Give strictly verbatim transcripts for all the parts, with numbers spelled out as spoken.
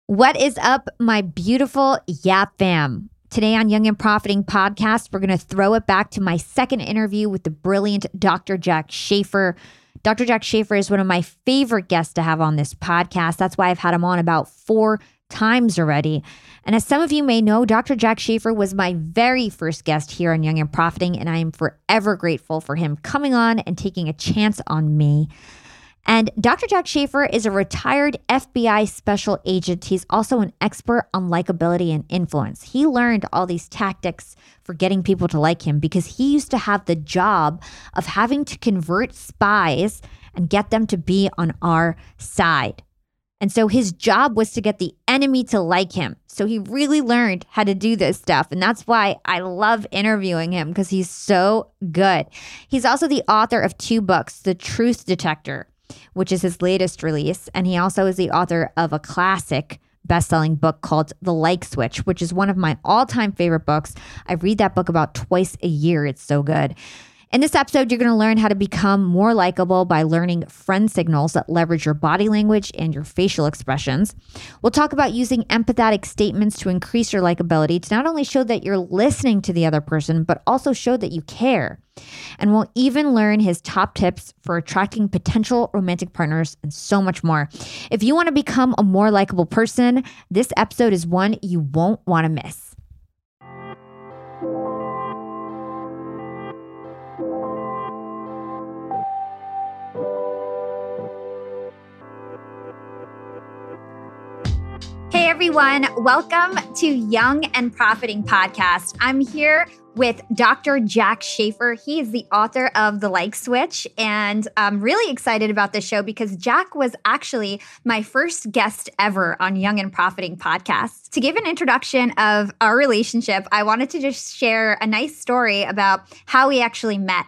What is up, my beautiful Yap fam? Today on Young and Profiting Podcast, we're going to throw it back to my second interview with the brilliant Doctor Jack Schafer. Doctor Jack Schafer is one of my favorite guests to have on this podcast. That's why I've had him on about four times already. And as some of you may know, Doctor Jack Schafer was my very first guest here on Young and Profiting, and I am forever grateful for him coming on and taking a chance on me. And Doctor Jack Schafer is a retired F B I special agent. He's also an expert on likability and influence. He learned all these tactics for getting people to like him because he used to have the job of having to convert spies and get them to be on our side. And so his job was to get the enemy to like him. So he really learned how to do this stuff. And that's why I love interviewing him, because he's so good. He's also the author of two books, The Truth Detector, which is his latest release. And he also is the author of a classic best-selling book called The Like Switch, which is one of my all-time favorite books. I read that book about twice a year. It's so good. In this episode, you're going to learn how to become more likable by learning friend signals that leverage your body language and your facial expressions. We'll talk about using empathetic statements to increase your likability, to not only show that you're listening to the other person, but also show that you care. And we'll even learn his top tips for attracting potential romantic partners and so much more. If you want to become a more likable person, this episode is one you won't want to miss. Hey everyone, welcome to Young and Profiting Podcast. I'm here with Doctor Jack Schafer. He is the author of The Like Switch, and I'm really excited about this show because Jack was actually my first guest ever on Young and Profiting Podcast. To give an introduction of our relationship, I wanted to just share a nice story about how we actually met.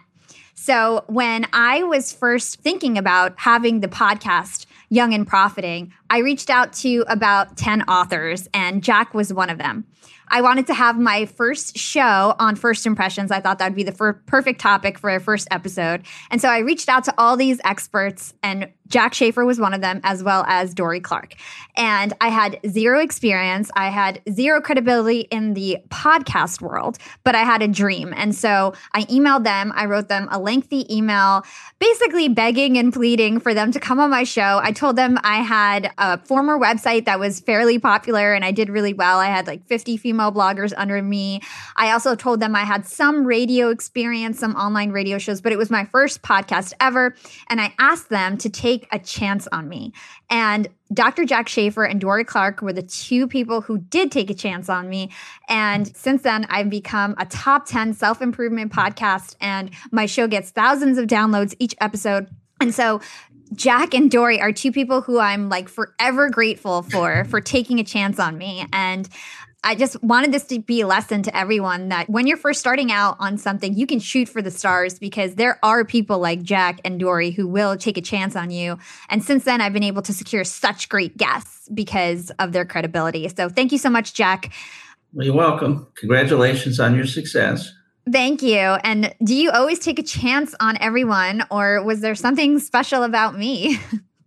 So when I was first thinking about having the podcast Young and Profiting, I reached out to about ten authors, and Jack was one of them. I wanted to have my first show on first impressions. I thought that would be the fir- perfect topic for our first episode. And so I reached out to all these experts, and Jack Schafer was one of them, as well as Dorie Clark. And I had zero experience. I had zero credibility in the podcast world, but I had a dream. And so I emailed them. I wrote them a lengthy email, basically begging and pleading for them to come on my show. I told them I had a former website that was fairly popular and I did really well. I had like fifty female bloggers under me. I also told them I had some radio experience, some online radio shows, but it was my first podcast ever. And I asked them to take a chance on me. And Doctor Jack Schafer and Dorie Clark were the two people who did take a chance on me. And since then, I've become a top ten self-improvement podcast, and my show gets thousands of downloads each episode. And so Jack and Dorie are two people who I'm like forever grateful for, for taking a chance on me. And I just wanted this to be a lesson to everyone that when you're first starting out on something, you can shoot for the stars, because there are people like Jack and Dorie who will take a chance on you. And since then, I've been able to secure such great guests because of their credibility. So thank you so much, Jack. Well, you're welcome. Congratulations on your success. Thank you. And do you always take a chance on everyone, or was there something special about me?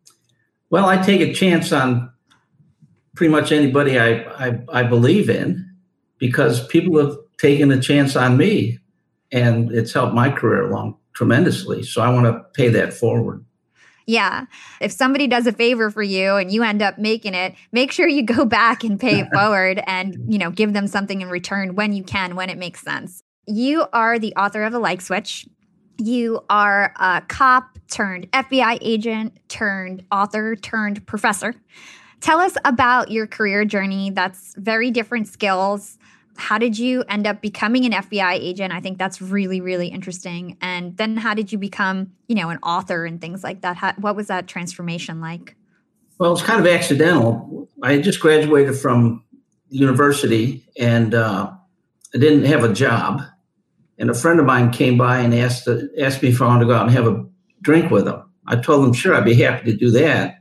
Well, I take a chance on pretty much anybody I, I, I believe in, because people have taken a chance on me, and it's helped my career along tremendously. So I want to pay that forward. Yeah. If somebody does a favor for you and you end up making it, make sure you go back and pay it forward and, you know, give them something in return when you can, when it makes sense. You are the author of The Like Switch. You are a cop turned F B I agent turned author turned professor. Tell us about your career journey. That's very different skills. How did you end up becoming an F B I agent? I think that's really, really interesting. And then how did you become, you know, an author and things like that? How, what was that transformation like? Well, it's kind of accidental. I had just graduated from university, and uh, I didn't have a job. And a friend of mine came by and asked, uh, asked me if I wanted to go out and have a drink with him. I told him, sure, I'd be happy to do that.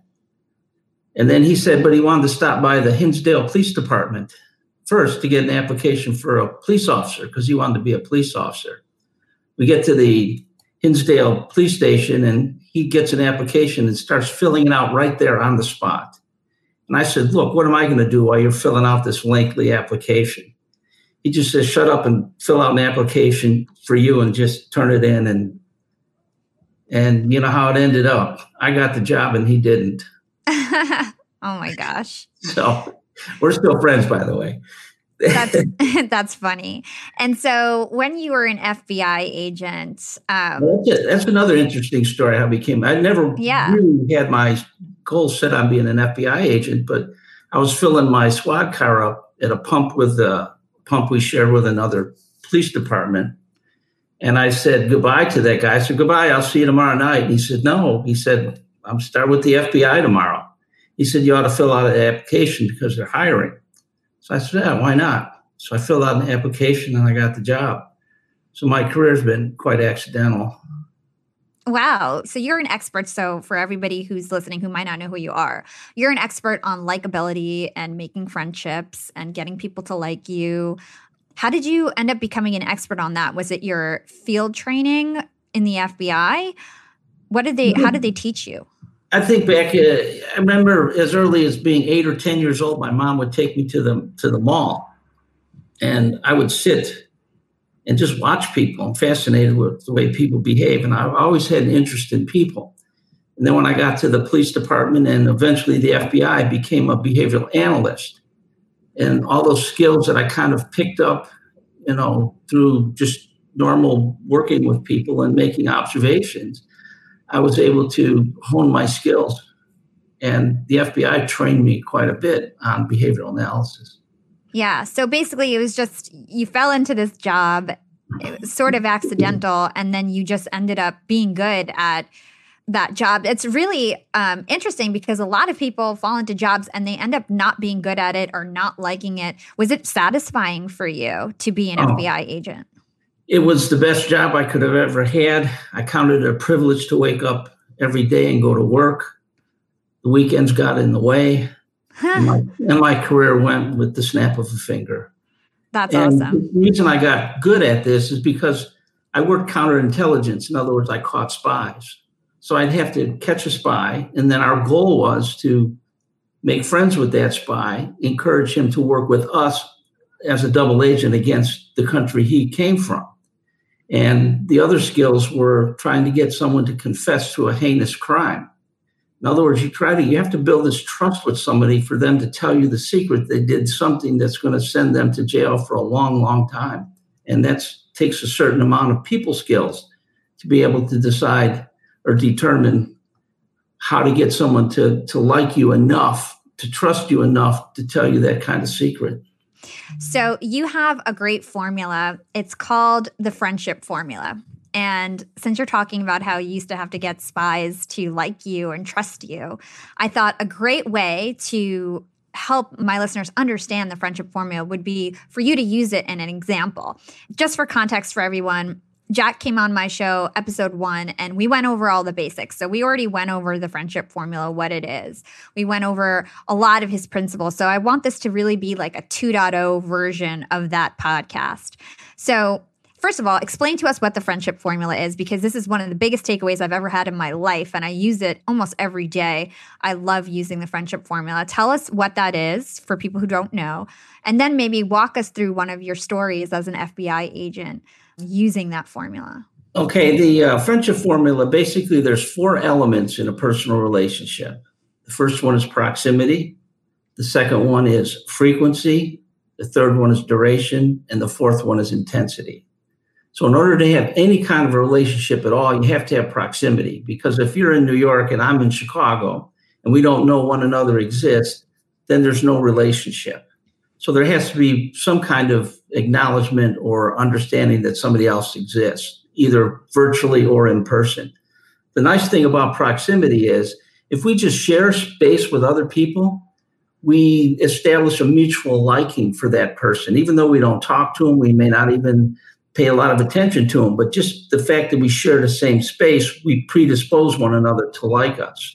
And then he said, but he wanted to stop by the Hinsdale Police Department first to get an application for a police officer, because he wanted to be a police officer. We get to the Hinsdale Police Station, and he gets an application and starts filling it out right there on the spot. And I said, look, what am I going to do while you're filling out this lengthy application? He just says, shut up and fill out an application for you and just turn it in. And, and you know how it ended up. I got the job and he didn't. Oh my gosh. So we're still friends, by the way. That's that's funny. And so when you were an F B I agent, um, well, that's, that's another interesting story. How I became. I never yeah. really had my goals set on being an F B I agent, but I was filling my squad car up at a pump with a pump we shared with another police department, and I said goodbye to that guy. I said goodbye. I'll see you tomorrow night. And he said no. He said I'm starting with the F B I tomorrow. He said you ought to fill out an application because they're hiring. So I said, yeah, why not? So I filled out an application and I got the job. So my career's been quite accidental. Wow. So you're an expert. So for everybody who's listening who might not know who you are, you're an expert on likability and making friendships and getting people to like you. How did you end up becoming an expert on that? Was it your field training in the F B I? What did they, how did they teach you? I think back, uh, I remember as early as being eight or ten years old, my mom would take me to the, to the mall and I would sit and just watch people. I'm fascinated with the way people behave. And I've always had an interest in people. And then when I got to the police department and eventually the F B I, I became a behavioral analyst. And all those skills that I kind of picked up, you know, through just normal working with people and making observations, I was able to hone my skills. And the F B I trained me quite a bit on behavioral analysis. Yeah. So basically it was just, you fell into this job, it was sort of accidental, and then you just ended up being good at that job. It's really um, interesting because a lot of people fall into jobs and they end up not being good at it or not liking it. Was it satisfying for you to be an oh. F B I agent? It was the best job I could have ever had. I counted it a privilege to wake up every day and go to work. The weekends got in the way. Huh. And, my, and my career went with the snap of a finger. That's and awesome. The reason I got good at this is because I worked counterintelligence. In other words, I caught spies. So I'd have to catch a spy. And then our goal was to make friends with that spy, encourage him to work with us as a double agent against the country he came from. And the other skills were trying to get someone to confess to a heinous crime. In other words, you try to, you have to build this trust with somebody for them to tell you the secret. They did something that's going to send them to jail for a long, long time. And that takes a certain amount of people skills to be able to decide or determine how to get someone to, to like you enough, to trust you enough to tell you that kind of secret. So you have a great formula. It's called the friendship formula. And since you're talking about how you used to have to get spies to like you and trust you, I thought a great way to help my listeners understand the friendship formula would be for you to use it in an example. Just for context for everyone, Jack came on my show, episode one, and we went over all the basics. So we already went over the friendship formula, what it is. We went over a lot of his principles. So I want this to really be like a two point oh version of that podcast. So first of all, explain to us what the friendship formula is, because this is one of the biggest takeaways I've ever had in my life, and I use it almost every day. I love using the friendship formula. Tell us what that is for people who don't know, and then maybe walk us through one of your stories as an F B I agent using that formula. Okay, the uh, friendship formula, basically there's four elements in a personal relationship. The first one is proximity. The second one is frequency. The third one is duration. And the fourth one is intensity. So in order to have any kind of a relationship at all, you have to have proximity. Because if you're in New York and I'm in Chicago and we don't know one another exists, then there's no relationship. So there has to be some kind of acknowledgement or understanding that somebody else exists, either virtually or in person. The nice thing about proximity is if we just share space with other people, we establish a mutual liking for that person. Even though we don't talk to them, we may not even pay a lot of attention to them, but just the fact that we share the same space, we predispose one another to like us.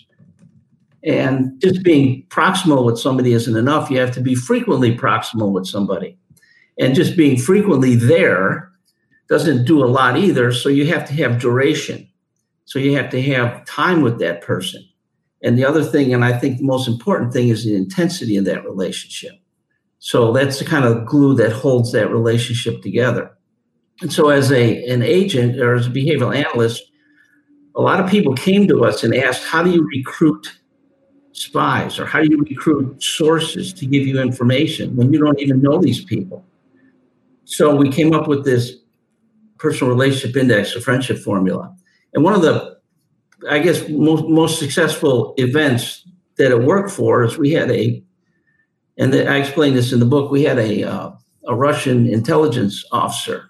And just being proximal with somebody isn't enough. You have to be frequently proximal with somebody. And just being frequently there doesn't do a lot either. So you have to have duration. So you have to have time with that person. And the other thing, and I think the most important thing, is the intensity of that relationship. So that's the kind of glue that holds that relationship together. And so as a an agent or as a behavioral analyst, a lot of people came to us and asked, how do you recruit spies, or how do you recruit sources to give you information when you don't even know these people? So we came up with this personal relationship index, a friendship formula. And one of the, I guess, most, most successful events that it worked for is we had a, and the, I explained this in the book, we had a, uh, a Russian intelligence officer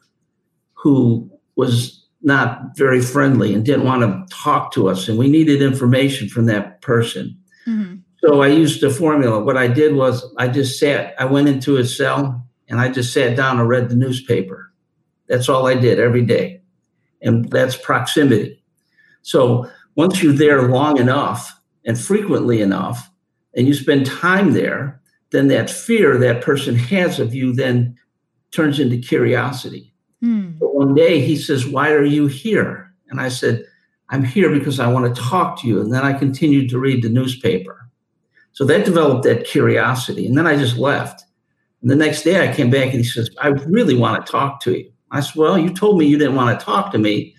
who was not very friendly and didn't want to talk to us. And we needed information from that person. Mm-hmm. So I used the formula. What I did was I just sat, I went into his cell and I just sat down and read the newspaper. That's all I did every day. And that's proximity. So once you're there long enough and frequently enough, and you spend time there, then that fear that person has of you then turns into curiosity. Mm. But one day he says, why are you here? And I said, I'm here because I want to talk to you. And then I continued to read the newspaper. So that developed that curiosity. And then I just left. And the next day I came back and he says, I really want to talk to you. I said, well, you told me you didn't want to talk to me.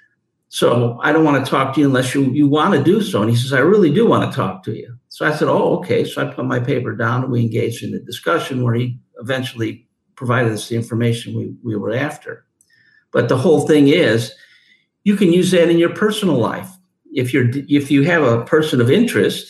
So I don't want to talk to you unless you, you want to do so. And he says, I really do want to talk to you. So I said, oh, okay. So I put my paper down and we engaged in a discussion where he eventually provided us the information we, we were after. But the whole thing is, you can use that in your personal life. If you're if you have a person of interest,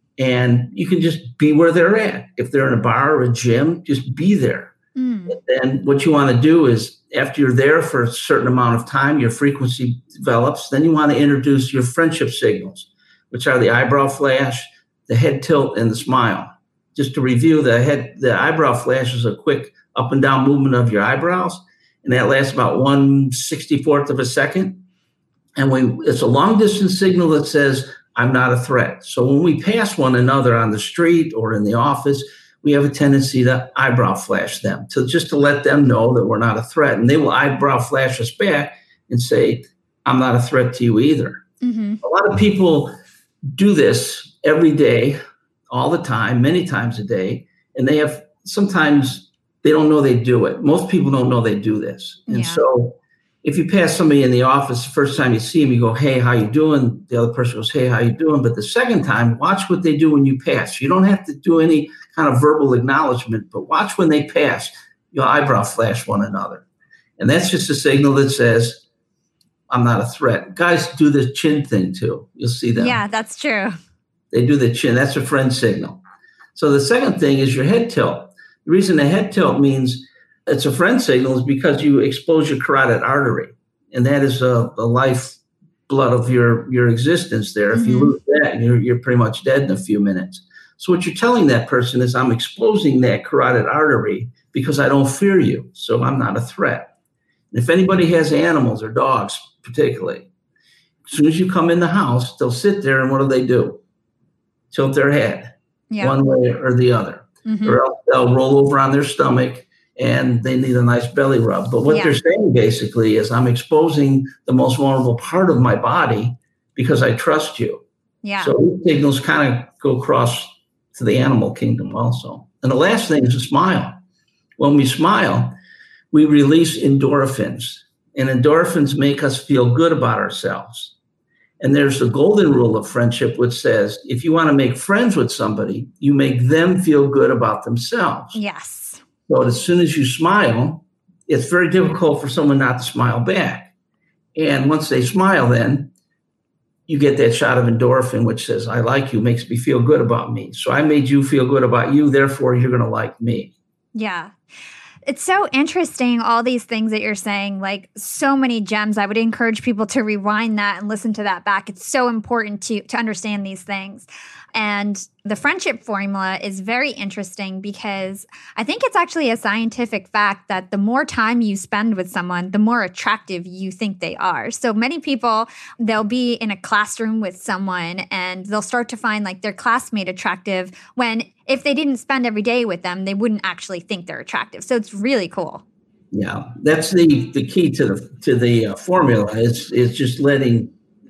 and you can just be where they're at. If they're in a bar or a gym, just be there. Mm. And then what you want to do is, after you're there for a certain amount of time, your frequency develops. Then you want to introduce your friendship signals, which are the eyebrow flash, the head tilt, and the smile. Just to review, the head, the eyebrow flash is a quick up and down movement of your eyebrows, and that lasts about one sixty-fourth of a second. And we, it's a long distance signal that says, I'm not a threat. So when we pass one another on the street or in the office, we have a tendency to eyebrow flash them, to just to let them know that we're not a threat. And they will eyebrow flash us back and say, I'm not a threat to you either. Mm-hmm. A lot of people do this every day, all the time, many times a day. And they have, sometimes they don't know they do it. Most people don't know they do this. And yeah. So if you pass somebody in the office, the first time you see them, you go, hey, how you doing? The other person goes, hey, how you doing? But the second time, watch what they do when you pass. You don't have to do any kind of verbal acknowledgement, but watch when they pass. You'll eyebrow flash one another. And that's just a signal that says, I'm not a threat. Guys do the chin thing too. You'll see them. Yeah, that's true. They do the chin. That's a friend signal. So the second thing is your head tilt. The reason the head tilt means it's a friend signal is because you expose your carotid artery. And that is a, a life blood of your, your existence there. Mm-hmm. If you lose that, you're, you're pretty much dead in a few minutes. So what you're telling that person is, I'm exposing that carotid artery because I don't fear you. So I'm not a threat. And if anybody has animals or dogs particularly, as soon as you come in the house, they'll sit there and what do they do? Tilt their head yeah. one way or the other. Mm-hmm. Or else they'll roll over on their stomach and they need a nice belly rub. But what yeah. they're saying basically is, I'm exposing the most vulnerable part of my body because I trust you. Yeah. So these signals kind of go across to the animal kingdom also. And the last thing is a smile. When we smile, we release endorphins. And endorphins make us feel good about ourselves. And there's the golden rule of friendship, which says, if you want to make friends with somebody, you make them feel good about themselves. Yes. So as soon as you smile, it's very difficult for someone not to smile back. And once they smile, then you get that shot of endorphin, which says, I like you, makes me feel good about me. So I made you feel good about you. Therefore, you're going to like me. Yeah. It's so interesting, all these things that you're saying, like so many gems. I would encourage people to rewind that and listen to that back. It's so important to, to understand these things. And the friendship formula is very interesting because I think it's actually a scientific fact that the more time you spend with someone, the more attractive you think they are. So many people, they'll be in a classroom with someone and they'll start to find like their classmate attractive when if they didn't spend every day with them, they wouldn't actually think they're attractive. So it's really cool. Yeah, that's the, the key to the to the uh, formula is is just letting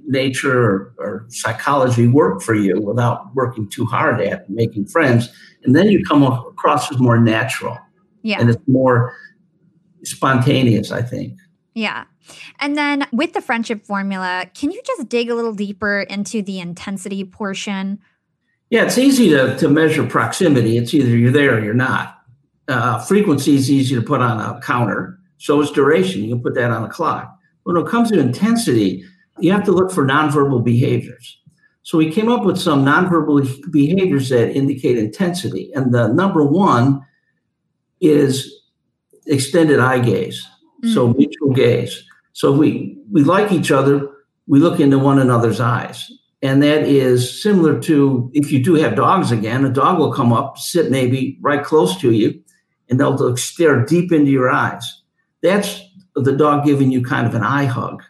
nature or, or psychology work for you without working too hard at it, making friends. And then you come across as more natural. Yeah. And it's more spontaneous, I think. Yeah. And then with the friendship formula, can you just dig a little deeper into the intensity portion? Yeah, it's easy to, to measure proximity. It's either you're there or you're not. Uh, frequency is easy to put on a counter. So is duration. You can put that on a clock. When it comes to intensity, you have to look for nonverbal behaviors. So we came up with some nonverbal behaviors that indicate intensity. And the number one is extended eye gaze. Mm-hmm. So mutual gaze. So we, we like each other, we look into one another's eyes. And that is similar to if you do have dogs again, a dog will come up, sit maybe right close to you, and they'll stare deep into your eyes. That's the dog giving you kind of an eye hug.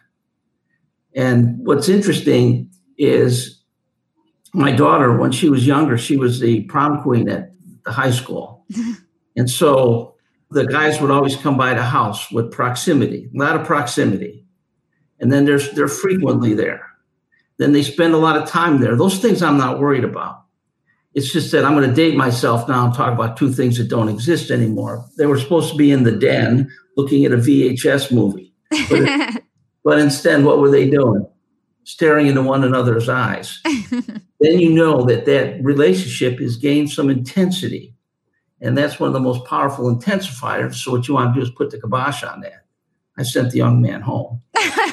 And what's interesting is my daughter, when she was younger, she was the prom queen at the high school. And so the guys would always come by the house with proximity, a lot of proximity. And then there's, they're frequently there. Then they spend a lot of time there. Those things I'm not worried about. It's just that I'm going to date myself now and talk about two things that don't exist anymore. They were supposed to be in the den looking at a V H S movie. But, it, but instead, what were they doing? Staring into one another's eyes. Then you know that that relationship has gained some intensity. And that's one of the most powerful intensifiers. So what you want to do is put the kibosh on that. I sent the young man home.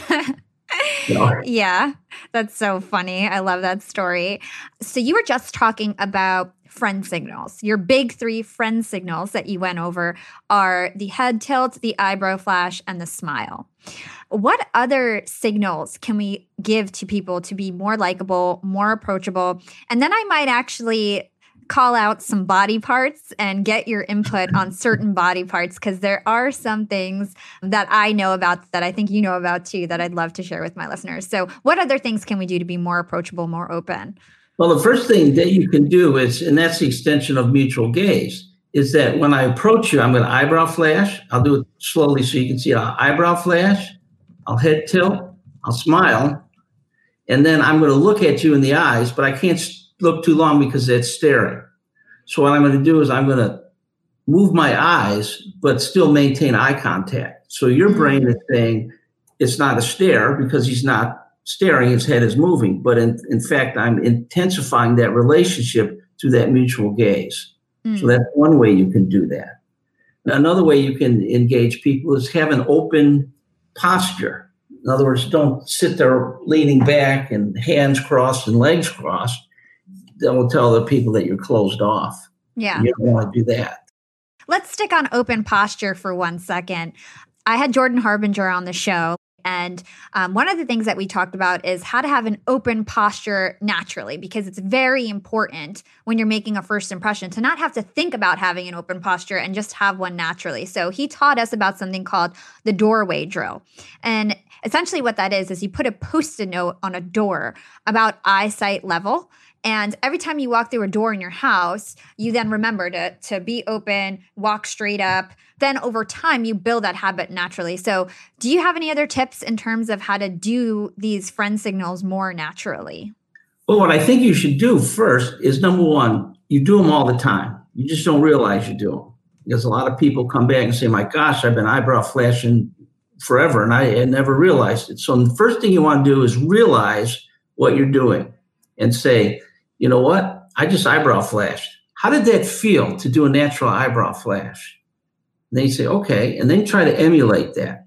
No. Yeah, that's so funny. I love that story. So you were just talking about friend signals. Your big three friend signals that you went over are the head tilt, the eyebrow flash, and the smile. What other signals can we give to people to be more likable, more approachable? And then I might actually call out some body parts and get your input on certain body parts, because there are some things that I know about that I think you know about too that I'd love to share with my listeners. So what other things can we do to be more approachable, more open? Well, the first thing that you can do is, and that's the extension of mutual gaze, is that when I approach you, I'm going to eyebrow flash. I'll do it slowly so you can see it. I'll eyebrow flash. I'll head tilt. I'll smile. And then I'm going to look at you in the eyes, but I can't look too long because that's staring. So what I'm going to do is I'm going to move my eyes, but still maintain eye contact. So your brain is saying it's not a stare because he's not staring, his head is moving. But in, in fact, I'm intensifying that relationship through that mutual gaze. Mm. So that's one way you can do that. Another way you can engage people is have an open posture. In other words, don't sit there leaning back and hands crossed and legs crossed. That will tell the people that you're closed off. Yeah. You don't want to do that. Let's stick on open posture for one second. I had Jordan Harbinger on the show, and um, one of the things that we talked about is how to have an open posture naturally, because it's very important when you're making a first impression to not have to think about having an open posture and just have one naturally. So he taught us about something called the doorway drill. And essentially what that is, is you put a Post-it note on a door about eyesight level. And every time you walk through a door in your house, you then remember to, to be open, walk straight up. Then over time, you build that habit naturally. So do you have any other tips in terms of how to do these friend signals more naturally? Well, what I think you should do first is, number one, you do them all the time. You just don't realize you do them. Because a lot of people come back and say, my gosh, I've been eyebrow flashing forever, and I, I never realized it. So the first thing you want to do is realize what you're doing and say, you know what? I just eyebrow flashed. How did that feel to do a natural eyebrow flash? And then you say, okay, and then try to emulate that.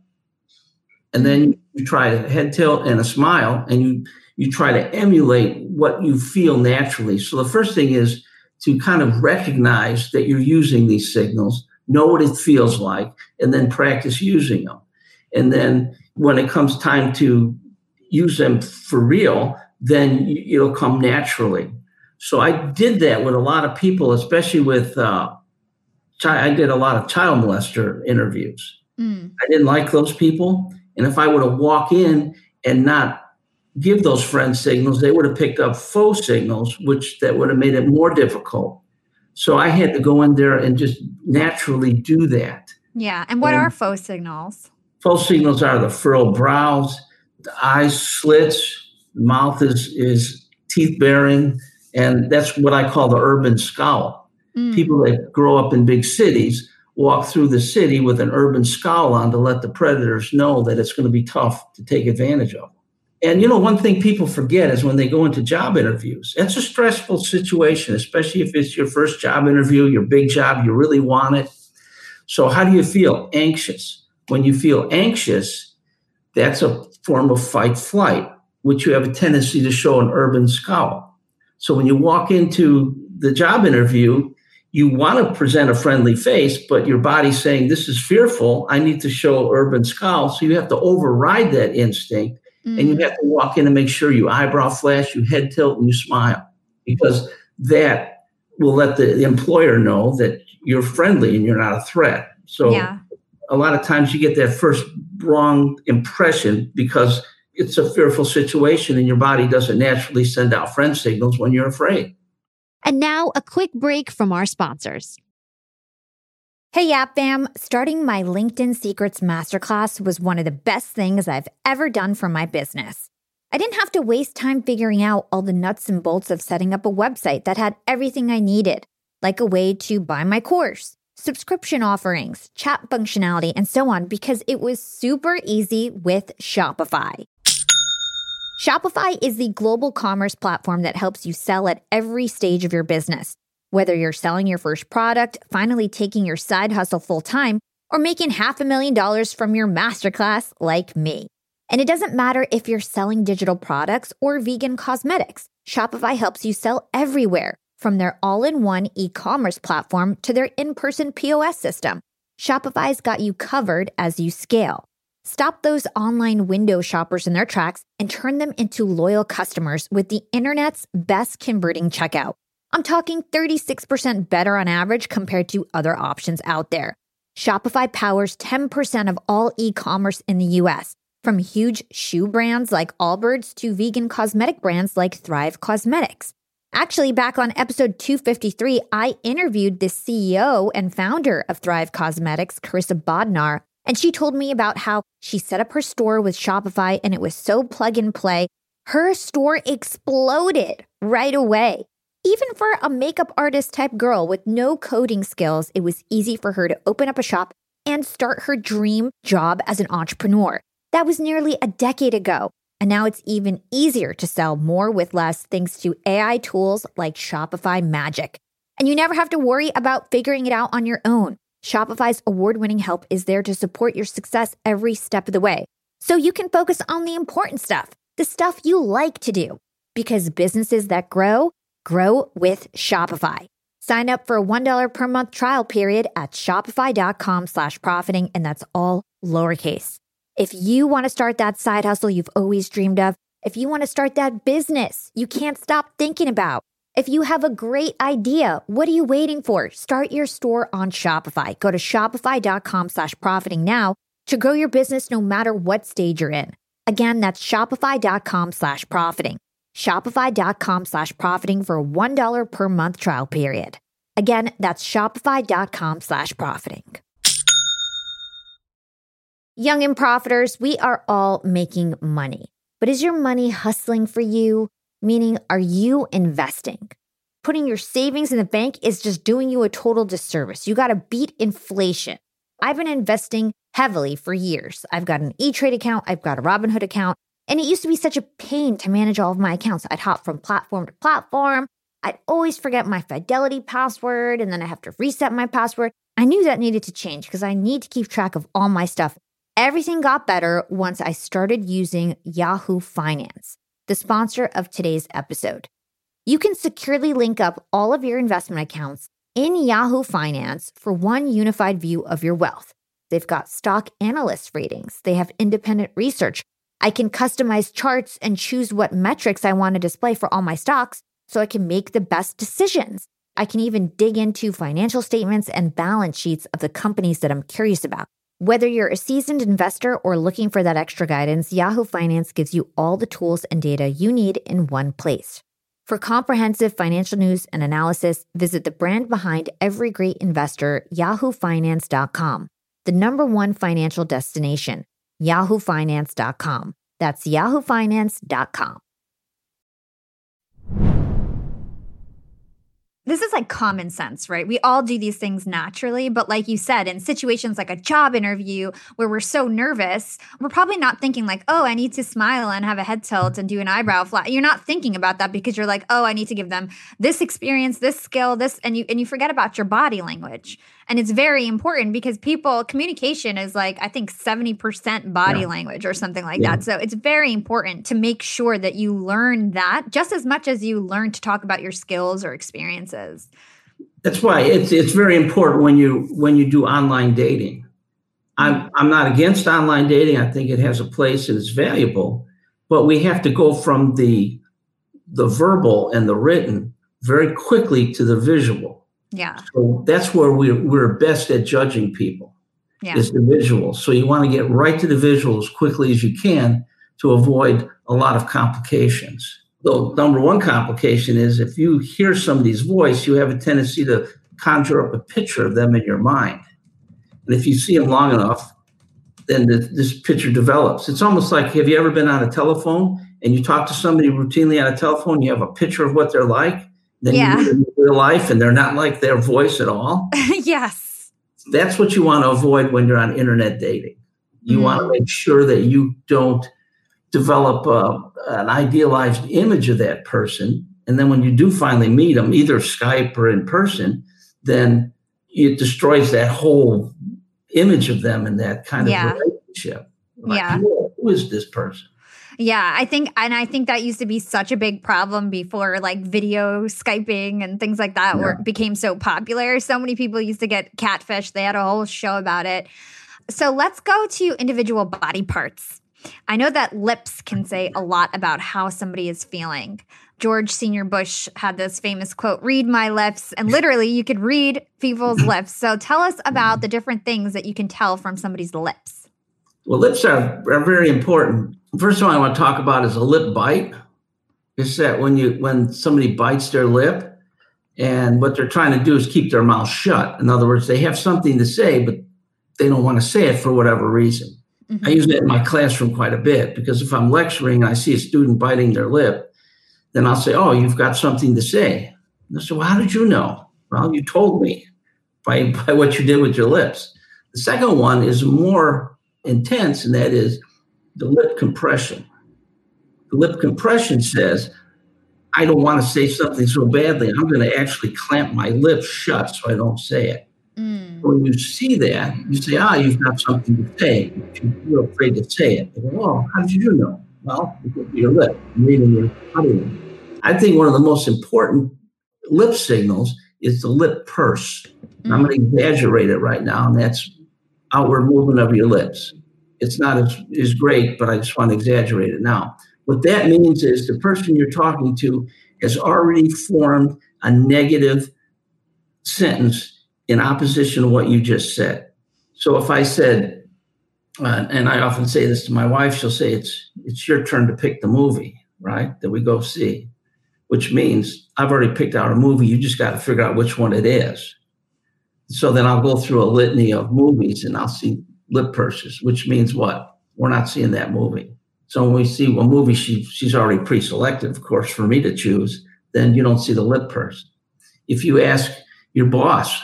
And then you try to head tilt and a smile, and you you try to emulate what you feel naturally. So the first thing is to kind of recognize that you're using these signals, know what it feels like, and then practice using them. And then when it comes time to use them for real, then it'll come naturally. So I did that with a lot of people, especially with, uh, chi- I did a lot of child molester interviews. Mm. I didn't like those people. And if I would have walked in and not give those friend signals, they would have picked up faux signals, which that would have made it more difficult. So I had to go in there and just naturally do that. Yeah. And what and are faux signals? Faux signals are the furrowed brows, the eye slits, mouth is is teeth bearing, and that's what I call the urban scowl. Mm. People that grow up in big cities walk through the city with an urban scowl on to let the predators know that it's going to be tough to take advantage of. And, you know, one thing people forget is when they go into job interviews, it's a stressful situation, especially if it's your first job interview, your big job, you really want it. So how do you feel? Anxious. When you feel anxious, that's a form of fight flight, which you have a tendency to show an urban scowl. So when you walk into the job interview, you want to present a friendly face, but your body's saying, this is fearful. I need to show urban scowl. So you have to override that instinct. Mm. And you have to walk in and make sure you eyebrow flash, you head tilt, and you smile, because that will let the, the employer know that you're friendly and you're not a threat. So yeah. A lot of times you get that first wrong impression because it's a fearful situation and your body doesn't naturally send out friend signals when you're afraid. And now a quick break from our sponsors. Hey, Yap Fam, starting my LinkedIn Secrets Masterclass was one of the best things I've ever done for my business. I didn't have to waste time figuring out all the nuts and bolts of setting up a website that had everything I needed, like a way to buy my course, subscription offerings, chat functionality, and so on, because it was super easy with Shopify. Shopify is the global commerce platform that helps you sell at every stage of your business. Whether you're selling your first product, finally taking your side hustle full-time, or making half a million dollars from your masterclass like me. And it doesn't matter if you're selling digital products or vegan cosmetics. Shopify helps you sell everywhere, from their all-in-one e-commerce platform to their in-person P O S system. Shopify's got you covered as you scale. Stop those online window shoppers in their tracks and turn them into loyal customers with the internet's best converting checkout. I'm talking thirty-six percent better on average compared to other options out there. Shopify powers ten percent of all e-commerce in the U S, from huge shoe brands like Allbirds to vegan cosmetic brands like Thrive Cosmetics. Actually, back on episode two fifty-three, I interviewed the C E O and founder of Thrive Cosmetics, Carissa Bodnar, and she told me about how she set up her store with Shopify and it was so plug and play. Her store exploded right away. Even for a makeup artist type girl with no coding skills, it was easy for her to open up a shop and start her dream job as an entrepreneur. That was nearly a decade ago. And now it's even easier to sell more with less thanks to A I tools like Shopify Magic. And you never have to worry about figuring it out on your own. Shopify's award-winning help is there to support your success every step of the way. So you can focus on the important stuff, the stuff you like to do. Because businesses that grow, grow with Shopify. Sign up for a one dollar per month trial period at shopify.com slash profiting, and that's all lowercase. If you want to start that side hustle you've always dreamed of, if you want to start that business you can't stop thinking about, if you have a great idea, what are you waiting for? Start your store on Shopify. Go to shopify.com slash profiting now to grow your business no matter what stage you're in. Again, that's shopify.com slash profiting. Shopify.com slash profiting for a one dollar per month trial period. Again, that's shopify.com slash profiting. Young and profiters, we are all making money. But is your money hustling for you? Meaning, are you investing? Putting your savings in the bank is just doing you a total disservice. You got to beat inflation. I've been investing heavily for years. I've got an E-Trade account. I've got a Robinhood account. And it used to be such a pain to manage all of my accounts. I'd hop from platform to platform. I'd always forget my Fidelity password, and then I have to reset my password. I knew that needed to change because I need to keep track of all my stuff. Everything got better once I started using Yahoo Finance, the sponsor of today's episode. You can securely link up all of your investment accounts in Yahoo Finance for one unified view of your wealth. They've got stock analyst ratings. They have independent research. I can customize charts and choose what metrics I want to display for all my stocks so I can make the best decisions. I can even dig into financial statements and balance sheets of the companies that I'm curious about. Whether you're a seasoned investor or looking for that extra guidance, Yahoo Finance gives you all the tools and data you need in one place. For comprehensive financial news and analysis, visit the brand behind every great investor, yahoo finance dot com, the number one financial destination, yahoo finance dot com. That's yahoo finance dot com. This is like common sense, right? We all do these things naturally. But like you said, in situations like a job interview where we're so nervous, we're probably not thinking like, oh, I need to smile and have a head tilt and do an eyebrow flat. You're not thinking about that because you're like, oh, I need to give them this experience, this skill, this, and you and you forget about your body language. And it's very important because people, communication is like, I think seventy percent body Yeah. language or something like Yeah. that. So it's very important to make sure that you learn that just as much as you learn to talk about your skills or experiences. That's why it's it's very important when you when you do online dating. I'm I'm not against online dating. I think it has a place and it's valuable, but we have to go from the the verbal and the written very quickly to the visual. Yeah. So that's where we we're best at judging people Yeah. is the visual. So you want to get right to the visual as quickly as you can to avoid a lot of complications. The number one complication is if you hear somebody's voice, you have a tendency to conjure up a picture of them in your mind. And if you see them long enough, then the, this picture develops. It's almost like, have you ever been on a telephone and you talk to somebody routinely on a telephone, you have a picture of what they're like, then Yeah. you meet them in real life and they're not like their voice at all. Yes. That's what you want to avoid when you're on internet dating. You Mm. want to make sure that you don't develop a, an idealized image of that person. And then when you do finally meet them, either Skype or in person, then it destroys that whole image of them in that kind of Yeah. relationship. Like, Yeah. who, who is this person? Yeah, I think, and I think that used to be such a big problem before like video Skyping and things like that were, Yeah. became so popular. So many people used to get catfish. They had a whole show about it. So let's go to individual body parts. I know that lips can say a lot about how somebody is feeling. George Senior Bush had this famous quote, read my lips. And literally you could read people's lips. So tell us about the different things that you can tell from somebody's lips. Well, lips are, are very important. First one I want to talk about is a lip bite. It's that when you when somebody bites their lip and what they're trying to do is keep their mouth shut. In other words, they have something to say, but they don't want to say it for whatever reason. Mhm. I use that in my classroom quite a bit because if I'm lecturing and I see a student biting their lip, then I'll say, oh, you've got something to say. And they'll say, well, how did you know? Well, you told me by, by what you did with your lips. The second one is more intense, and that is the lip compression. The lip compression says, I don't want to say something so badly, I'm going to actually clamp my lips shut so I don't say it. Mm. When you see that, you say, ah, you've got something to say, but you're afraid to say it. They go, oh, how did you know? Well, because of your lip, I'm reading your body language. I think one of the most important lip signals is the lip purse. And I'm going to exaggerate it right now, and that's outward movement of your lips. It's not as, as great, but I just want to exaggerate it now. What that means is the person you're talking to has already formed a negative sentence in opposition to what you just said. So if I said, uh, and I often say this to my wife, she'll say, it's it's your turn to pick the movie, right, that we go see, which means I've already picked out a movie. You just got to figure out which one it is. So then I'll go through a litany of movies and I'll see lip purses, which means what? We're not seeing that movie. So when we see a movie she, she's already pre-selected, of course, for me to choose, then you don't see the lip purse. If you ask your boss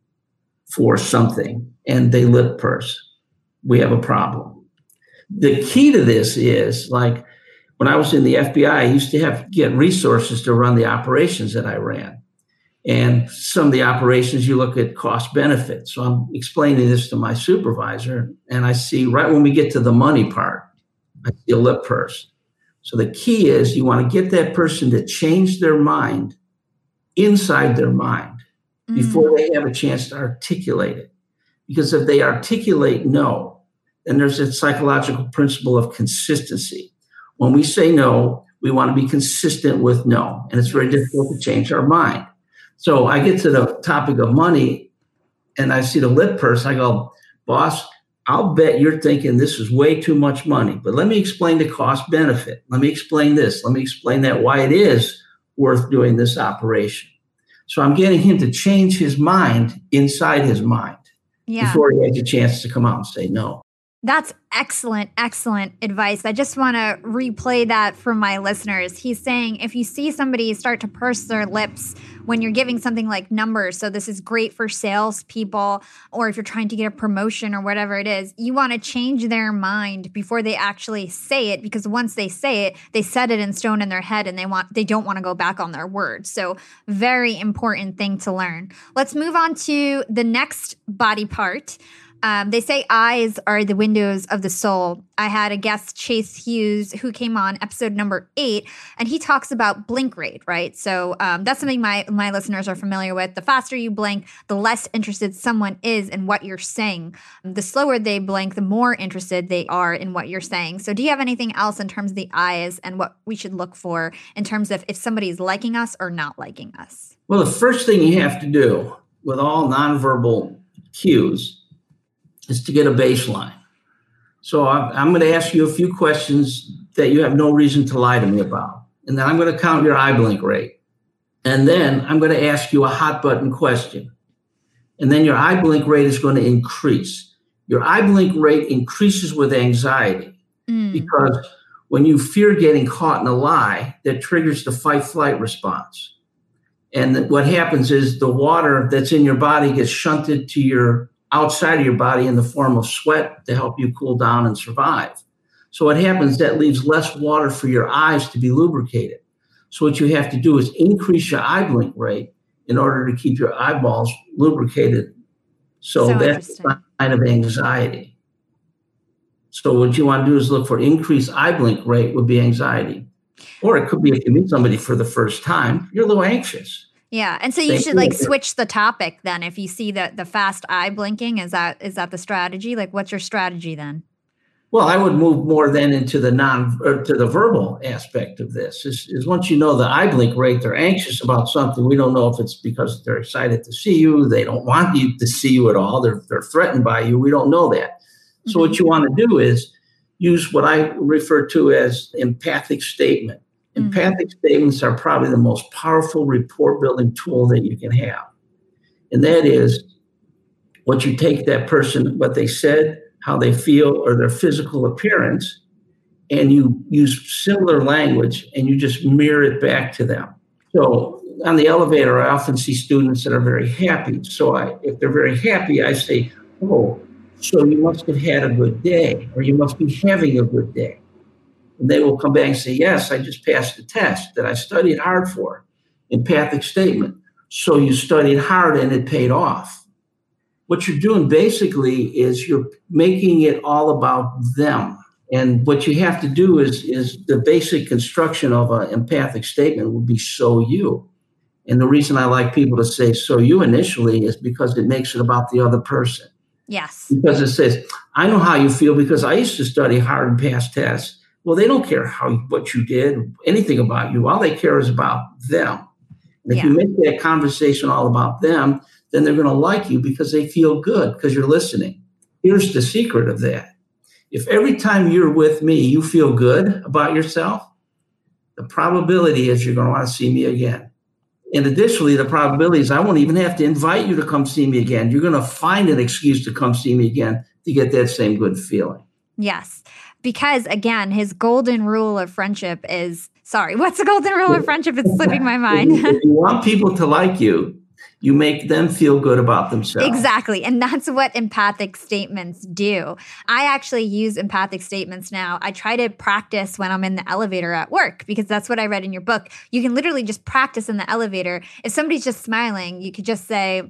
for something and they lip purse, we have a problem. The key to this is, like, when I was in the F B I, I used to have to get resources to run the operations that I ran. And some of the operations, you look at cost benefit. So I'm explaining this to my supervisor, and I see right when we get to the money part, I see a lip purse. So the key is you want to get that person to change their mind inside their mind Mm. before they have a chance to articulate it. Because if they articulate no, then there's a psychological principle of consistency. When we say no, we want to be consistent with no, and it's very difficult to change our mind. So I get to the topic of money and I see the lip purse. I go, boss, I'll bet you're thinking this is way too much money, but let me explain the cost benefit. Let me explain this. Let me explain that why it is worth doing this operation. So I'm getting him to change his mind inside his mind Yeah. before he has a chance to come out and say no. That's excellent, excellent advice. I just want to replay that for my listeners. He's saying if you see somebody start to purse their lips when you're giving something like numbers, so this is great for salespeople, or if you're trying to get a promotion or whatever it is, you want to change their mind before they actually say it, because once they say it, they set it in stone in their head and they want they don't want to go back on their word. So very important thing to learn. Let's move on to the next body part. Um, they say eyes are the windows of the soul. I had a guest, Chase Hughes, who came on episode number eight, and he talks about blink rate, right? So um, that's something my my listeners are familiar with. The faster you blink, the less interested someone is in what you're saying. The slower they blink, the more interested they are in what you're saying. So do you have anything else in terms of the eyes and what we should look for in terms of if somebody's liking us or not liking us? Well, the first thing you have to do with all nonverbal cues is to get a baseline. So I'm, I'm going to ask you a few questions that you have no reason to lie to me about. And then I'm going to count your eye blink rate. And then I'm going to ask you a hot button question. And then your eye blink rate is going to increase. Your eye blink rate increases with anxiety mm. because when you fear getting caught in a lie, that triggers the fight-flight response. And what happens is the water that's in your body gets shunted to your outside of your body in the form of sweat to help you cool down and survive. So what happens, that leaves less water for your eyes to be lubricated. So what you have to do is increase your eye blink rate in order to keep your eyeballs lubricated. So, so that's a sign of anxiety. So what you want to do is look for increased eye blink rate would be anxiety. Or it could be if you meet somebody for the first time, you're a little anxious. Yeah. And so you Same should like switch the topic then if you see the, the fast eye blinking. Is that is that the strategy? Like what's your strategy then? Well, I would move more then into the non or to the verbal aspect of this. Is, is once you know the eye blink rate, they're anxious about something. We don't know if it's because they're excited to see you. They don't want you to see you at all. They're they're threatened by you. We don't know that. So mm-hmm. what you want to do is use what I refer to as empathic statement. Empathic mm-hmm. statements are probably the most powerful rapport building tool that you can have. And that is what you take that person, what they said, how they feel, or their physical appearance, and you use similar language and you just mirror it back to them. So on the elevator, I often see students that are very happy. So I, if they're very happy, I say, oh, so you must have had a good day, or you must be having a good day. And they will come back and say, yes, I just passed the test that I studied hard for. Empathic statement. So you studied hard and it paid off. What you're doing basically is you're making it all about them. And what you have to do is, is the basic construction of an empathic statement would be so you. And the reason I like people to say so you initially is because it makes it about the other person. Yes. Because it says, I know how you feel because I used to study hard and pass tests. Well, they don't care how what you did, anything about you. All they care is about them. And if yeah. you make that conversation all about them, then they're going to like you because they feel good because you're listening. Here's the secret of that. If every time you're with me, you feel good about yourself, the probability is you're going to want to see me again. And additionally, the probability is I won't even have to invite you to come see me again. You're going to find an excuse to come see me again to get that same good feeling. Yes. Because again, his golden rule of friendship is, sorry, what's the golden rule of friendship? It's slipping my mind. If you want people to like you, you make them feel good about themselves. Exactly. And that's what empathic statements do. I actually use empathic statements now. I try to practice when I'm in the elevator at work because that's what I read in your book. You can literally just practice in the elevator. If somebody's just smiling, you could just say,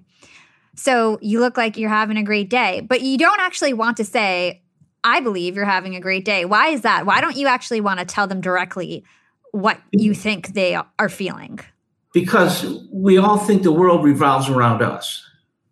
so you look like you're having a great day. But you don't actually want to say, I believe you're having a great day. Why is that? Why don't you actually want to tell them directly what you think they are feeling? Because we all think the world revolves around us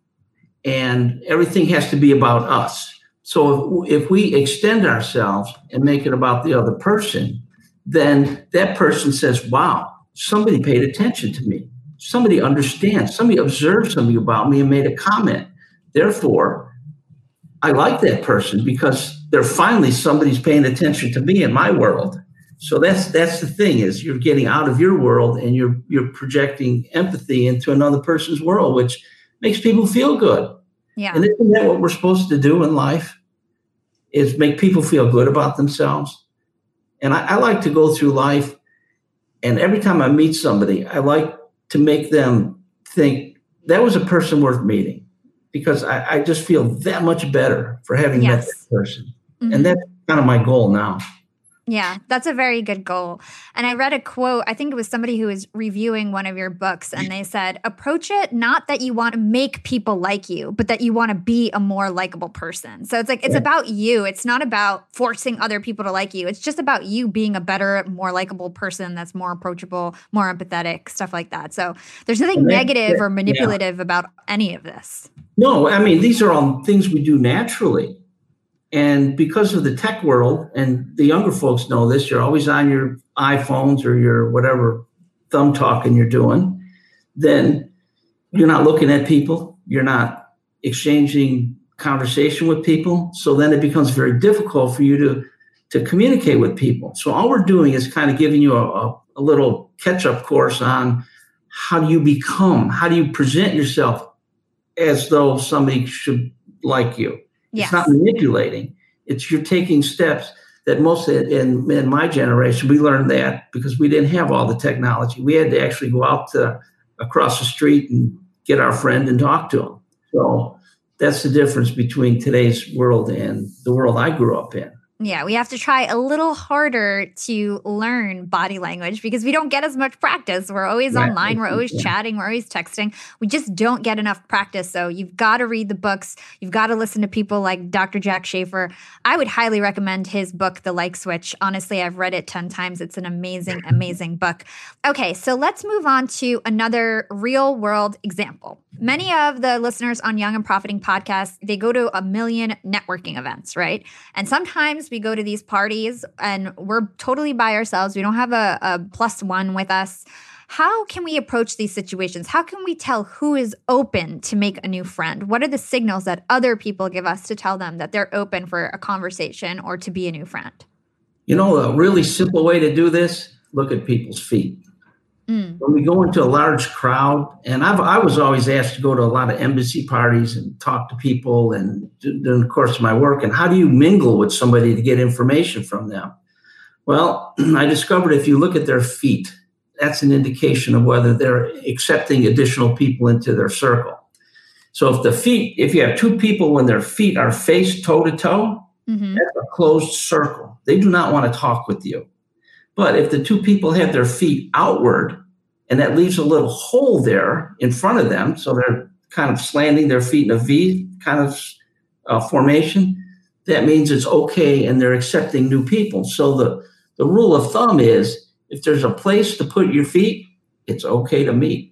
and everything has to be about us. So if, if we extend ourselves and make it about the other person, then that person says, wow, somebody paid attention to me. Somebody understands. Somebody observed something about me and made a comment. Therefore, I like that person because they're finally somebody's paying attention to me in my world. So that's that's the thing is you're getting out of your world and you're you're projecting empathy into another person's world, which makes people feel good. Yeah. And isn't that what we're supposed to do in life? is make people feel good about themselves. And I, I like to go through life, and every time I meet somebody, I like to make them think that was a person worth meeting, because I, I just feel that much better for having yes. met that person. Mm-hmm. And that's kind of my goal now. Yeah, that's a very good goal. And I read a quote, I think it was somebody who was reviewing one of your books, and they said, approach it not that you want to make people like you, but that you want to be a more likable person. So it's like, it's yeah. about you. It's not about forcing other people to like you. It's just about you being a better, more likable person that's more approachable, more empathetic, stuff like that. So there's nothing that, negative that, or manipulative yeah. about any of this. No, I mean, these are all things we do naturally. And because of the tech world, and the younger folks know this, you're always on your iPhones or your whatever thumb talking you're doing, then you're not looking at people. You're not exchanging conversation with people. So then it becomes very difficult for you to, to communicate with people. So all we're doing is kind of giving you a, a, a little catch-up course on how do you become, how do you present yourself as though somebody should like you. Yes. It's not manipulating. It's you're taking steps that most in, in my generation, we learned that because we didn't have all the technology. We had to actually go out to across the street and get our friend and talk to him. So that's the difference between today's world and the world I grew up in. Yeah, we have to try a little harder to learn body language because we don't get as much practice. We're always right. online. We're always yeah. chatting. We're always texting. We just don't get enough practice. So you've got to read the books. You've got to listen to people like Doctor Jack Schafer. I would highly recommend his book, The Like Switch. Honestly, I've read it ten times. It's an amazing, amazing book. Okay, so let's move on to another real world example. Many of the listeners on Young and Profiting Podcast, they go to a million networking events, right? And sometimes we go to these parties and we're totally by ourselves. We don't have a, a plus one with us. How can we approach these situations? How can we tell who is open to make a new friend? What are the signals that other people give us to tell them that they're open for a conversation or to be a new friend? You know, a really simple way to do this, look at people's feet. Mm. When we go into a large crowd, and I've, I was always asked to go to a lot of embassy parties and talk to people and during the course of my work, and how do you mingle with somebody to get information from them? Well, I discovered if you look at their feet, that's an indication of whether they're accepting additional people into their circle. So if the feet, if you have two people when their feet are faced toe to toe, mm-hmm. that's a closed circle. They do not want to talk with you. But if the two people have their feet outward, and that leaves a little hole there in front of them, so they're kind of slanting their feet in a V kind of uh, formation, that means it's okay and they're accepting new people. So the, the rule of thumb is if there's a place to put your feet, it's okay to meet.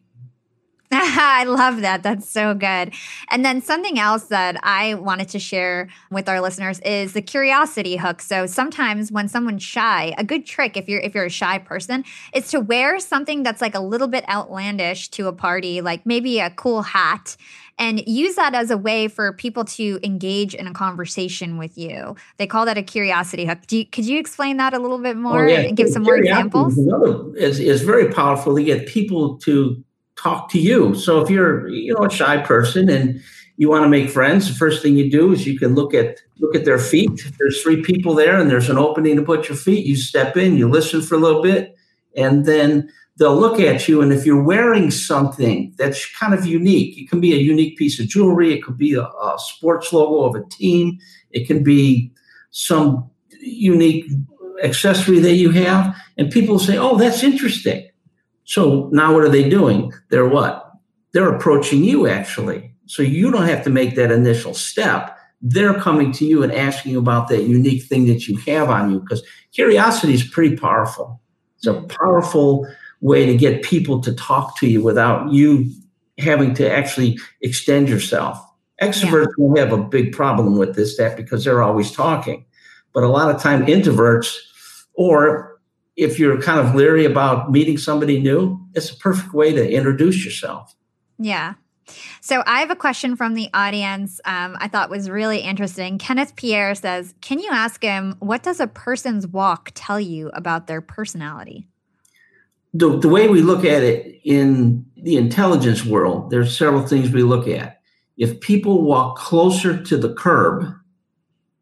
I love that. That's so good. And then something else that I wanted to share with our listeners is the curiosity hook. So sometimes when someone's shy, a good trick if you're if you're a shy person is to wear something that's like a little bit outlandish to a party, like maybe a cool hat, and use that as a way for people to engage in a conversation with you. They call that a curiosity hook. Do you, could you explain that a little bit more oh, yeah. and give some more examples? Another is, is very powerful to get people to talk to you. So if you're, you know, a shy person and you want to make friends, the first thing you do is you can look at look at their feet. If there's three people there and there's an opening to put your feet, you step in, you listen for a little bit, and then they'll look at you. And if you're wearing something that's kind of unique, it can be a unique piece of jewelry, it could be a, a sports logo of a team, it can be some unique accessory that you have, and people say, oh, that's interesting. So now what are they doing? They're what? They're approaching you, actually. So you don't have to make that initial step. They're coming to you and asking about that unique thing that you have on you, because curiosity is pretty powerful. It's a powerful way to get people to talk to you without you having to actually extend yourself. Extroverts yeah. will have a big problem with this, that because they're always talking. But a lot of time introverts, or if you're kind of leery about meeting somebody new, it's a perfect way to introduce yourself. Yeah. So I have a question from the audience um, I thought was really interesting. Kenneth Pierre says, can you ask him, what does a person's walk tell you about their personality? The, the way we look at it in the intelligence world, there's several things we look at. If people walk closer to the curb,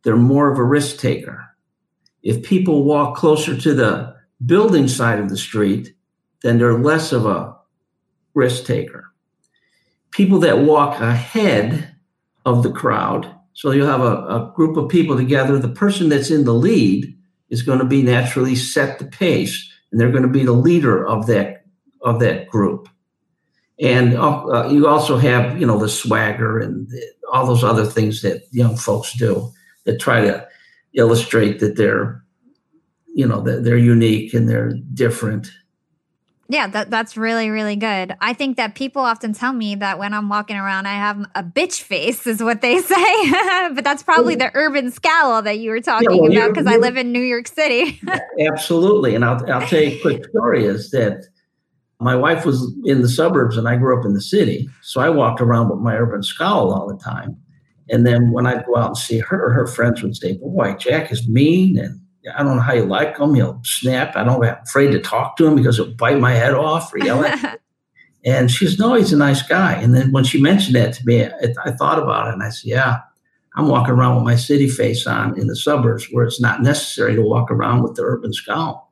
they're more of a risk taker. If people walk closer to the building side of the street, then they're less of a risk taker. People that walk ahead of the crowd, so you have a, a group of people together, the person that's in the lead is going to be naturally set the pace, and they're going to be the leader of that of that group. And uh, you also have, you know, the swagger and the, all those other things that young folks do that try to illustrate that they're, you know, that they're unique and they're different. Yeah, that that's really, really good. I think that people often tell me that when I'm walking around, I have a bitch face is what they say. But that's probably the urban scowl that you were talking yeah, well, about because I live in New York City. Absolutely. And I'll, I'll tell you a quick story is that my wife was in the suburbs and I grew up in the city. So I walked around with my urban scowl all the time. And then when I'd go out and see her, her friends would say, boy, Jack is mean and I don't know how you like him. He'll snap. I don't I'm afraid to talk to him because he'll bite my head off or yell at me. And she says, no, he's a nice guy. And then when she mentioned that to me, I, I thought about it and I said, yeah, I'm walking around with my city face on in the suburbs where it's not necessary to walk around with the urban scowl.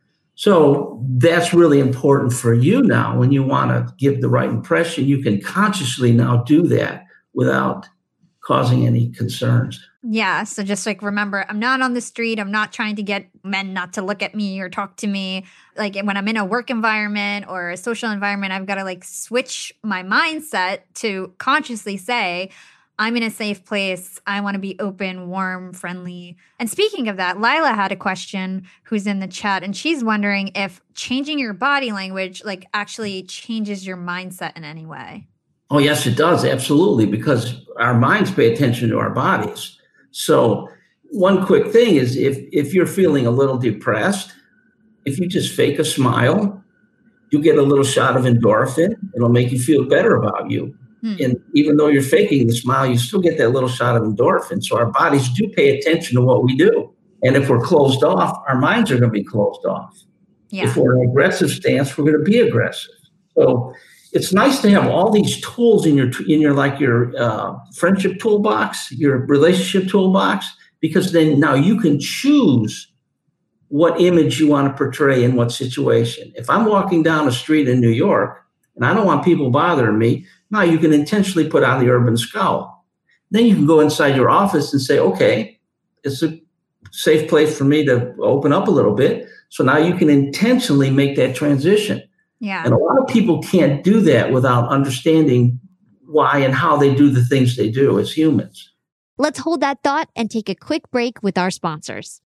So that's really important for you now. When you want to give the right impression, you can consciously now do that without causing any concerns. Yeah. So just like, remember, I'm not on the street. I'm not trying to get men not to look at me or talk to me. Like when I'm in a work environment or a social environment, I've got to like switch my mindset to consciously say, I'm in a safe place. I want to be open, warm, friendly. And speaking of that, Lila had a question who's in the chat, and she's wondering if changing your body language like actually changes your mindset in any way. Oh, yes, it does. Absolutely. Because our minds pay attention to our bodies. So one quick thing is if, if you're feeling a little depressed, if you just fake a smile, you get a little shot of endorphin. It'll make you feel better about you. Hmm. And even though you're faking the smile, you still get that little shot of endorphin. So our bodies do pay attention to what we do. And if we're closed off, our minds are going to be closed off. Yeah. If we're in an aggressive stance, we're going to be aggressive. So it's nice to have all these tools in your, in your like your uh, friendship toolbox, your relationship toolbox, because then now you can choose what image you want to portray in what situation. If I'm walking down a street in New York and I don't want people bothering me, now you can intentionally put on the urban scowl. Then you can go inside your office and say, okay, it's a safe place for me to open up a little bit. So now you can intentionally make that transition. Yeah. And a lot of people can't do that without understanding why and how they do the things they do as humans. Let's hold that thought and take a quick break with our sponsors.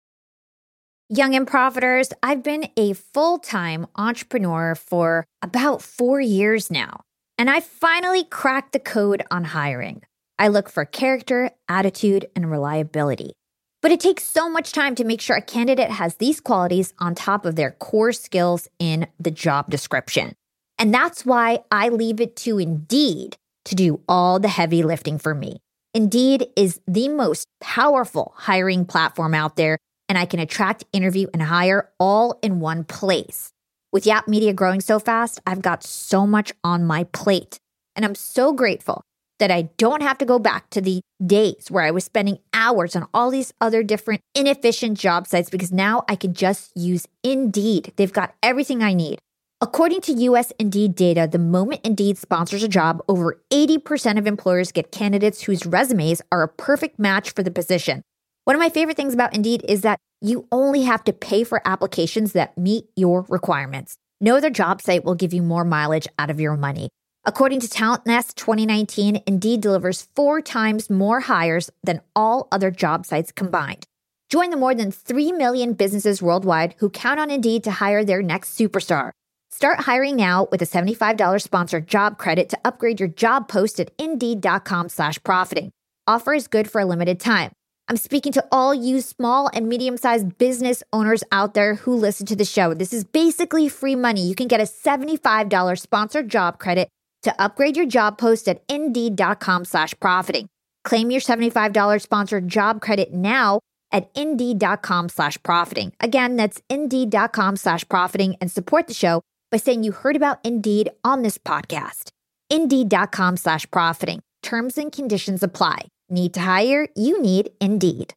Young and Profiters, I've been a full-time entrepreneur for about four years now, and I finally cracked the code on hiring. I look for character, attitude, and reliability. But it takes so much time to make sure a candidate has these qualities on top of their core skills in the job description. And that's why I leave it to Indeed to do all the heavy lifting for me. Indeed is the most powerful hiring platform out there, and I can attract, interview, and hire all in one place. With Yap Media growing so fast, I've got so much on my plate. And I'm so grateful that I don't have to go back to the days where I was spending hours on all these other different inefficient job sites because now I can just use Indeed. They've got everything I need. According to U S Indeed data, the moment Indeed sponsors a job, over eighty percent of employers get candidates whose resumes are a perfect match for the position. One of my favorite things about Indeed is that you only have to pay for applications that meet your requirements. No other job site will give you more mileage out of your money. According to Talent Nest twenty nineteen, Indeed delivers four times more hires than all other job sites combined. Join the more than three million businesses worldwide who count on Indeed to hire their next superstar. Start hiring now with a seventy-five dollars sponsored job credit to upgrade your job post at Indeed.com slash profiting. Offer is good for a limited time. I'm speaking to all you small and medium-sized business owners out there who listen to the show. This is basically free money. You can get a seventy-five dollars sponsored job credit to upgrade your job post at Indeed.com slash profiting. Claim your seventy-five dollars sponsored job credit now at Indeed.com slash profiting. Again, that's Indeed.com slash profiting and support the show by saying you heard about Indeed on this podcast. Indeed.com slash profiting. Terms and conditions apply. Need to hire? You need Indeed.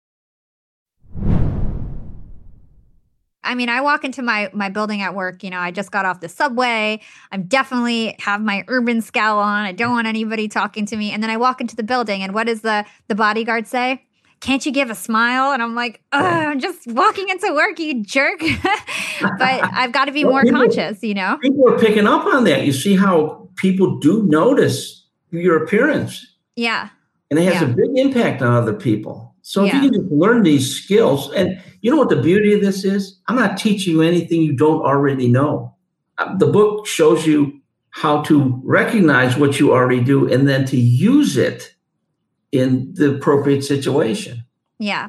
I mean, I walk into my my building at work, you know, I just got off the subway. I'm definitely have my urban scowl on. I don't want anybody talking to me. And then I walk into the building and what does the the bodyguard say? Can't you give a smile? And I'm like, oh, I'm just walking into work, you jerk. But I've got to be Well, more people- conscious, you know? People are picking up on that. You see how people do notice your appearance, Yeah. and it has Yeah. a big impact on other people. So if Yeah. you can just learn these skills, and you know what the beauty of this is? I'm not teaching you anything you don't already know. Uh, The book shows you how to recognize what you already do and then to use it in the appropriate situation. Yeah.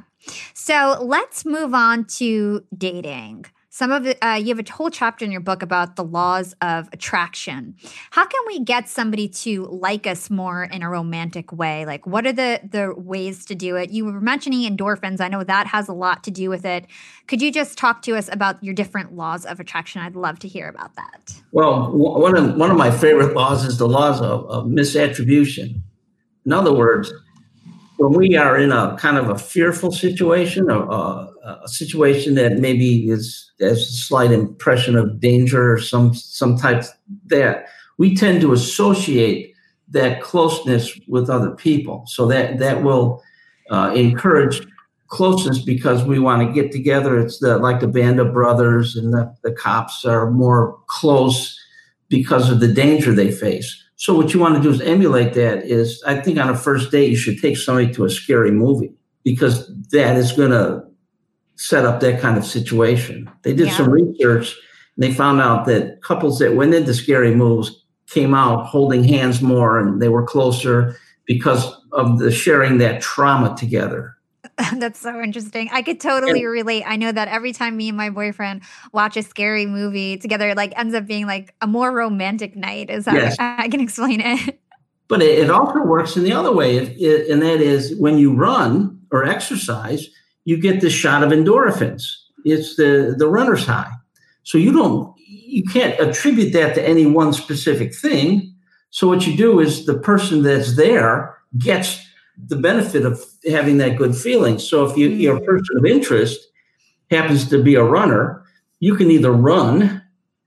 So let's move on to dating. Some of it, uh, you have a whole chapter in your book about the laws of attraction. How can we get somebody to like us more in a romantic way? Like, what are the the ways to do it? You were mentioning endorphins. I know that has a lot to do with it. Could you just talk to us about your different laws of attraction? I'd love to hear about that. Well, w- one of one of my favorite laws is the laws of, of misattribution. In other words, when we are in a kind of a fearful situation, or a, a situation that maybe is has a slight impression of danger or some some type that we tend to associate that closeness with other people. So that that will uh, encourage closeness because we want to get together. It's the, like the band of brothers, and the, the cops are more close because of the danger they face. So what you want to do is emulate that. Is I think on a first date, you should take somebody to a scary movie because that is going to set up that kind of situation. They did Yeah. some research and they found out that couples that went into scary movies came out holding hands more and they were closer because of the sharing that trauma together. That's so interesting. I could totally relate. I know that every time me and my boyfriend watch a scary movie together, it like ends up being like a more romantic night. Is that Yes. I can explain it? But it, it also works in the other way, it, it, and that is when you run or exercise, you get this shot of endorphins. It's the, the runner's high. So you don't, you can't attribute that to any one specific thing. So what you do is the person that's there gets the benefit of having that good feeling. So if you, you're a person of interest happens to be a runner, you can either run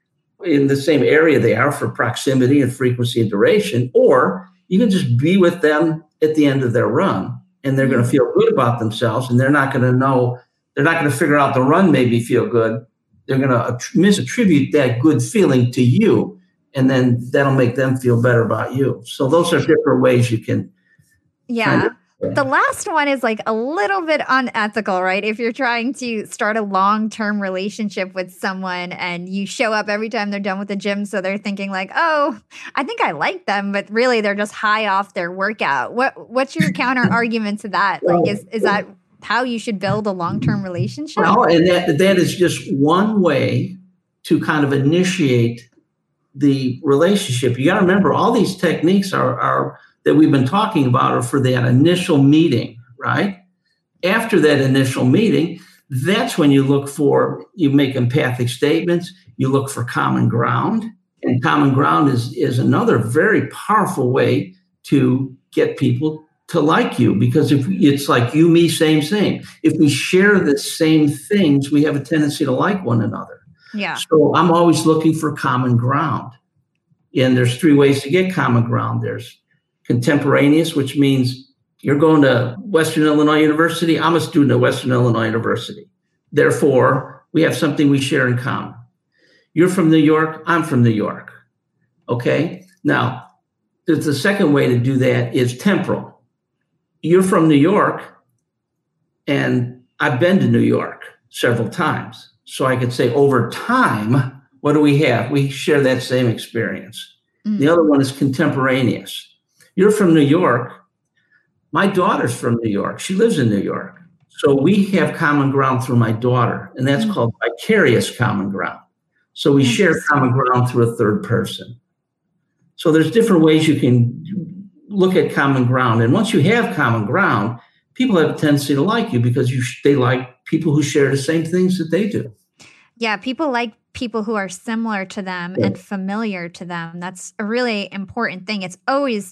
in the same area they are for proximity and frequency and duration, or you can just be with them at the end of their run and they're going to feel good about themselves and they're not going to know, they're not going to figure out the run made me feel good. They're going to misattribute that good feeling to you, and then that'll make them feel better about you. So those are different ways you can. Yeah. Kind of, The last one is like a little bit unethical, right? If you're trying to start a long-term relationship with someone and you show up every time they're done with the gym, so they're thinking like, "Oh, I think I like them," but really they're just high off their workout. What what's your counter argument to that? Like, is is that how you should build a long-term relationship? Well, and that that is just one way to kind of initiate the relationship. You got to remember, all these techniques are are. that we've been talking about are for that initial meeting, right? After that initial meeting, that's when you look for, you make empathic statements, you look for common ground. And common ground is, is another very powerful way to get people to like you, because if it's like you, me, same, same. If we share the same things, we have a tendency to like one another. Yeah. So I'm always looking for common ground. And there's three ways to get common ground. There's contemporaneous, which means you're going to Western Illinois University. I'm a student at Western Illinois University. Therefore, we have something we share in common. You're from New York. I'm from New York. Okay. Now, there's the second way to do that is temporal. You're from New York, and I've been to New York several times. So I could say over time, what do we have? We share that same experience. Mm. The other one is contemporaneous. You're from New York. My daughter's from New York. She lives in New York. So we have common ground through my daughter, and that's mm-hmm. called vicarious common ground. So we share common ground through a third person. So there's different ways you can look at common ground. And once you have common ground, people have a tendency to like you because you they like people who share the same things that they do. Yeah, people like people who are similar to them yeah. and familiar to them. That's a really important thing. It's always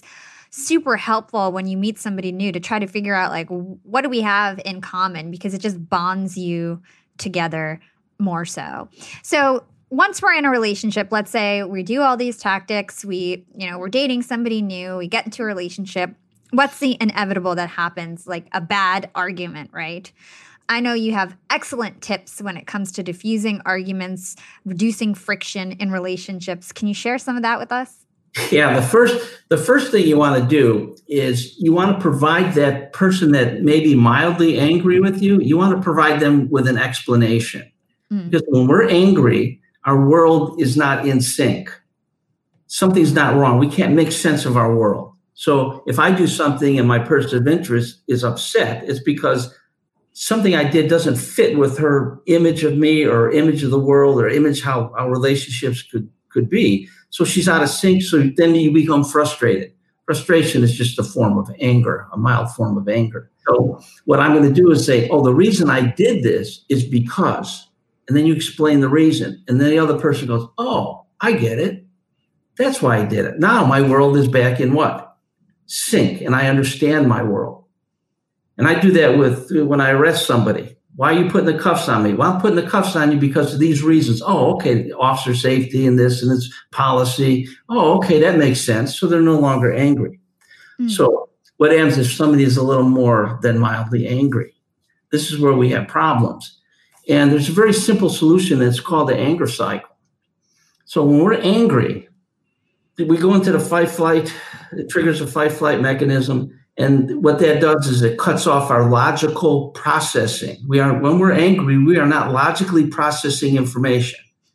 super helpful when you meet somebody new to try to figure out like, what do we have in common? Because it just bonds you together more so. So once we're in a relationship, let's say we do all these tactics, we, you know, we're dating somebody new, we get into a relationship. What's the inevitable that happens? Like a bad argument, right? I know you have excellent tips when it comes to diffusing arguments, reducing friction in relationships. Can you share some of that with us? Yeah, the first the first thing you want to do is you want to provide that person that may be mildly angry with you, you want to provide them with an explanation. Mm. Because when we're angry, our world is not in sync. Something's not wrong. We can't make sense of our world. So if I do something and my person of interest is upset, it's because something I did doesn't fit with her image of me or image of the world or image how our relationships could, could be. So she's out of sync. So then you become frustrated. Frustration is just a form of anger, a mild form of anger. So what I'm going to do is say, oh, the reason I did this is because, and then you explain the reason. And then the other person goes, oh, I get it. That's why I did it. Now my world is back in what? Sync. And I understand my world. And I do that with when I arrest somebody. Why are you putting the cuffs on me? Well, I'm putting the cuffs on you because of these reasons. Oh, okay, officer safety and this and this policy. Oh, okay, that makes sense. So they're no longer angry. Mm. So what happens if somebody is a little more than mildly angry? This is where we have problems. And there's a very simple solution that's called the anger cycle. So when we're angry, we go into the fight flight, it triggers a fight flight mechanism. And what that does is it cuts off our logical processing. We are, when we're angry, we are not logically processing information.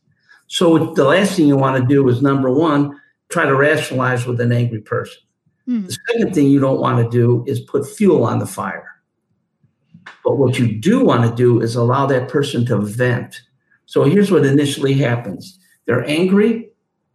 So the last thing you want to do is, number one, try to rationalize with an angry person. Mm. The second thing you don't want to do is put fuel on the fire. But what you do want to do is allow that person to vent. So here's what initially happens. They're angry.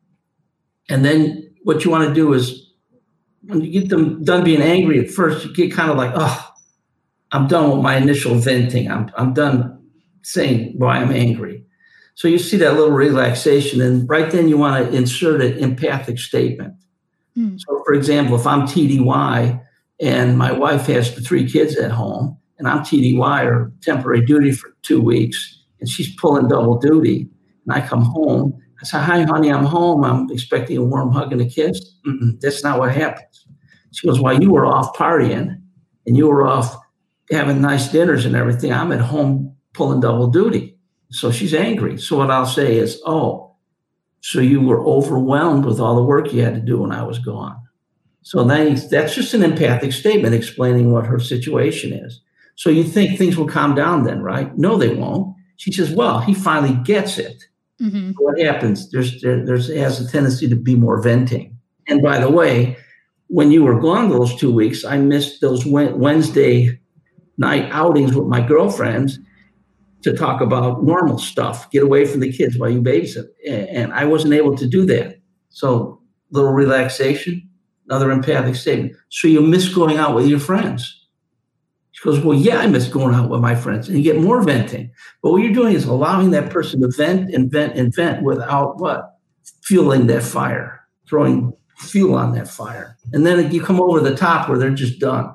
And then what you want to do is, when you get them done being angry at first, you get kind of like, oh, I'm done with my initial venting. I'm I'm done saying why I'm angry. So you see that little relaxation. And right then you want to insert an empathic statement. Mm. So for example, if I'm T D Y and my wife has the three kids at home and I'm T D Y or temporary duty for two weeks and she's pulling double duty and I come home, I say, hi, honey, I'm home. I'm expecting a warm hug and a kiss. Mm-mm, that's not what happens. She goes, while you were off partying and you were off having nice dinners and everything, I'm at home pulling double duty. So she's angry. So what I'll say is, oh, so you were overwhelmed with all the work you had to do when I was gone. So then that's just an empathic statement explaining what her situation is. So you think things will calm down then, right? No, they won't. She says, well, he finally gets it. Mm-hmm. What happens? There's there, there's it has a tendency to be more venting. And by the way, when you were gone those two weeks, I missed those Wednesday night outings with my girlfriends to talk about normal stuff, get away from the kids while you babysit. And I wasn't able to do that. So little relaxation, another empathic statement. So you miss going out with your friends. She goes, well, yeah, I miss going out with my friends, and you get more venting. But what you're doing is allowing that person to vent and vent and vent without what? Fueling that fire, throwing fuel on that fire. And then you come over the top where they're just done.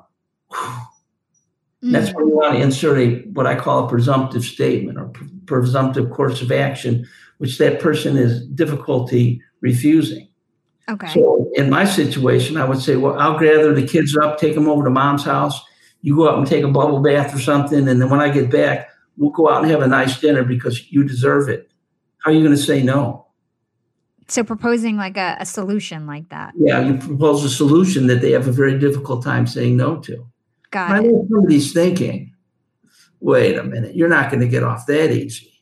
Mm-hmm. That's where you want to insert a, what I call a presumptive statement or pre- presumptive course of action, which that person is difficulty refusing. Okay. So in my situation, I would say, well, I'll gather the kids up, take them over to mom's house. You go out and take a bubble bath or something. And then when I get back, we'll go out and have a nice dinner because you deserve it. How are you going to say no? So proposing like a, a solution like that. Yeah, you propose a solution that they have a very difficult time saying no to. Got I it. know somebody's thinking, wait a minute, you're not going to get off that easy.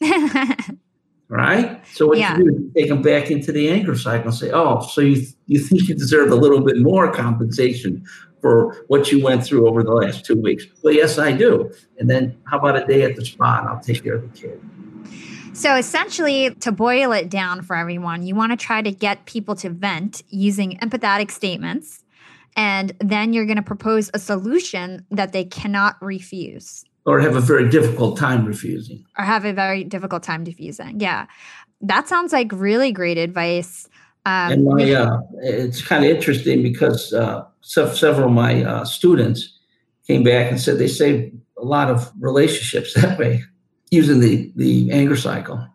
Right? So what yeah. you do is take them back into the anger cycle and say, oh, so you th- you think you deserve a little bit more compensation for what you went through over the last two weeks. Well, yes, I do. And then how about a day at the spa and I'll take care of the kid. So essentially, to boil it down for everyone, you want to try to get people to vent using empathetic statements. And then you're going to propose a solution that they cannot refuse. Or have a very difficult time refusing. Or have a very difficult time refusing. Yeah. That sounds like really great advice. Um, and my, uh, it's kind of interesting because uh, se- several of my uh, students came back and said they saved a lot of relationships that way using the, the anger cycle.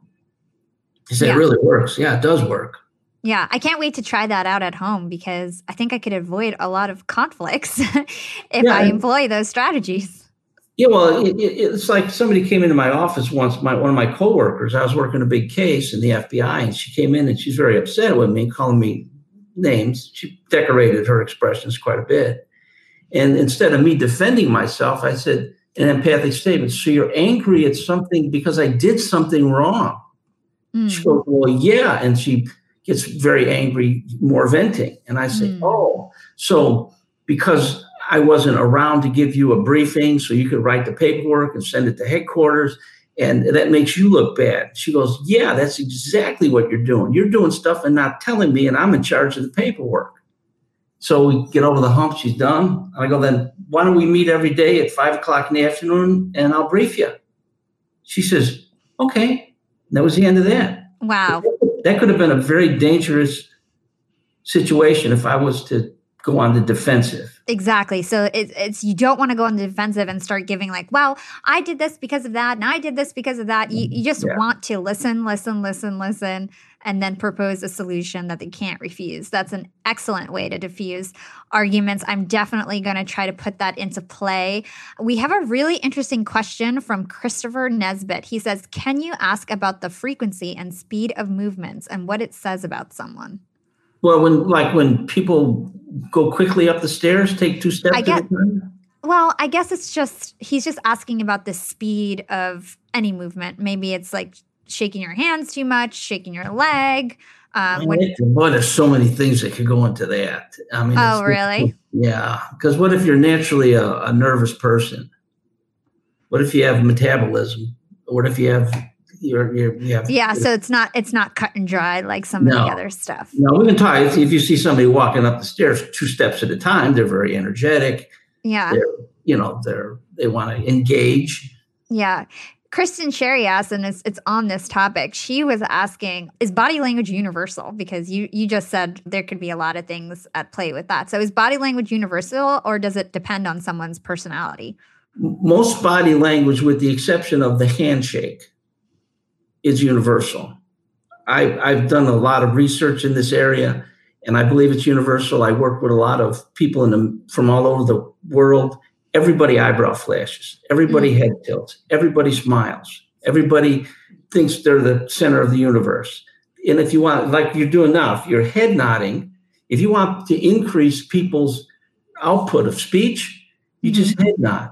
He said, Yeah. it really works. Yeah, it does work. Yeah, I can't wait to try that out at home because I think I could avoid a lot of conflicts if Yeah, I and- employ those strategies. Yeah, well, it, it, it's like somebody came into my office once, my one of my coworkers, I was working a big case in the F B I, and she came in and she's very upset with me, calling me names. She decorated her expressions quite a bit. And instead of me defending myself, I said an empathic statement. So you're angry at something because I did something wrong. Mm. She goes, well, yeah. And she gets very angry, more venting. And I say, Mm. oh, so because I wasn't around to give you a briefing so you could write the paperwork and send it to headquarters, and that makes you look bad. She goes, yeah, that's exactly what you're doing. You're doing stuff and not telling me, and I'm in charge of the paperwork. So we get over the hump. She's done. And I go, then why don't we meet every day at five o'clock in the afternoon and I'll brief you? She says, okay. That was the end of that. Wow. That could have been a very dangerous situation if I was to go on the defensive. Exactly. So it's, it's you don't want to go on the defensive and start giving like, well, I did this because of that, and I did this because of that. You, you just Yeah. want to listen, listen, listen, listen, and then propose a solution that they can't refuse. That's an excellent way to diffuse arguments. I'm definitely going to try to put that into play. We have a really interesting question from Christopher Nesbitt. He says, can you ask about the frequency and speed of movements and what it says about someone? Well, when like when people go quickly up the stairs, take two steps I get- at a time. Well, I guess it's just, he's just asking about the speed of any movement. Maybe it's like shaking your hands too much, shaking your leg. Um, when, Boy, there's so many things that could go into that. I mean, oh, it's- really? Yeah, because what if you're naturally a, a nervous person? What if you have metabolism? What if you have you're, you're you have Yeah, so it's not it's not cut and dry like some of No. the other stuff. No, we can talk. If if you see somebody walking up the stairs two steps at a time, they're very energetic. Yeah, They're you know they're they want to engage. yeah. Kristen Sherry asked, and it's, it's on this topic. She was asking, is body language universal? Because you you just said there could be a lot of things at play with that. So is body language universal, or does it depend on someone's personality? Most body language, with the exception of the handshake, is universal. I, I've done a lot of research in this area, and I believe it's universal. I work with a lot of people in the, from all over the world. Everybody eyebrow flashes. Everybody Mm. head tilts. Everybody smiles. Everybody thinks they're the center of the universe. And if you want, like you're doing now, if you're head nodding, if you want to increase people's output of speech, you just head nod.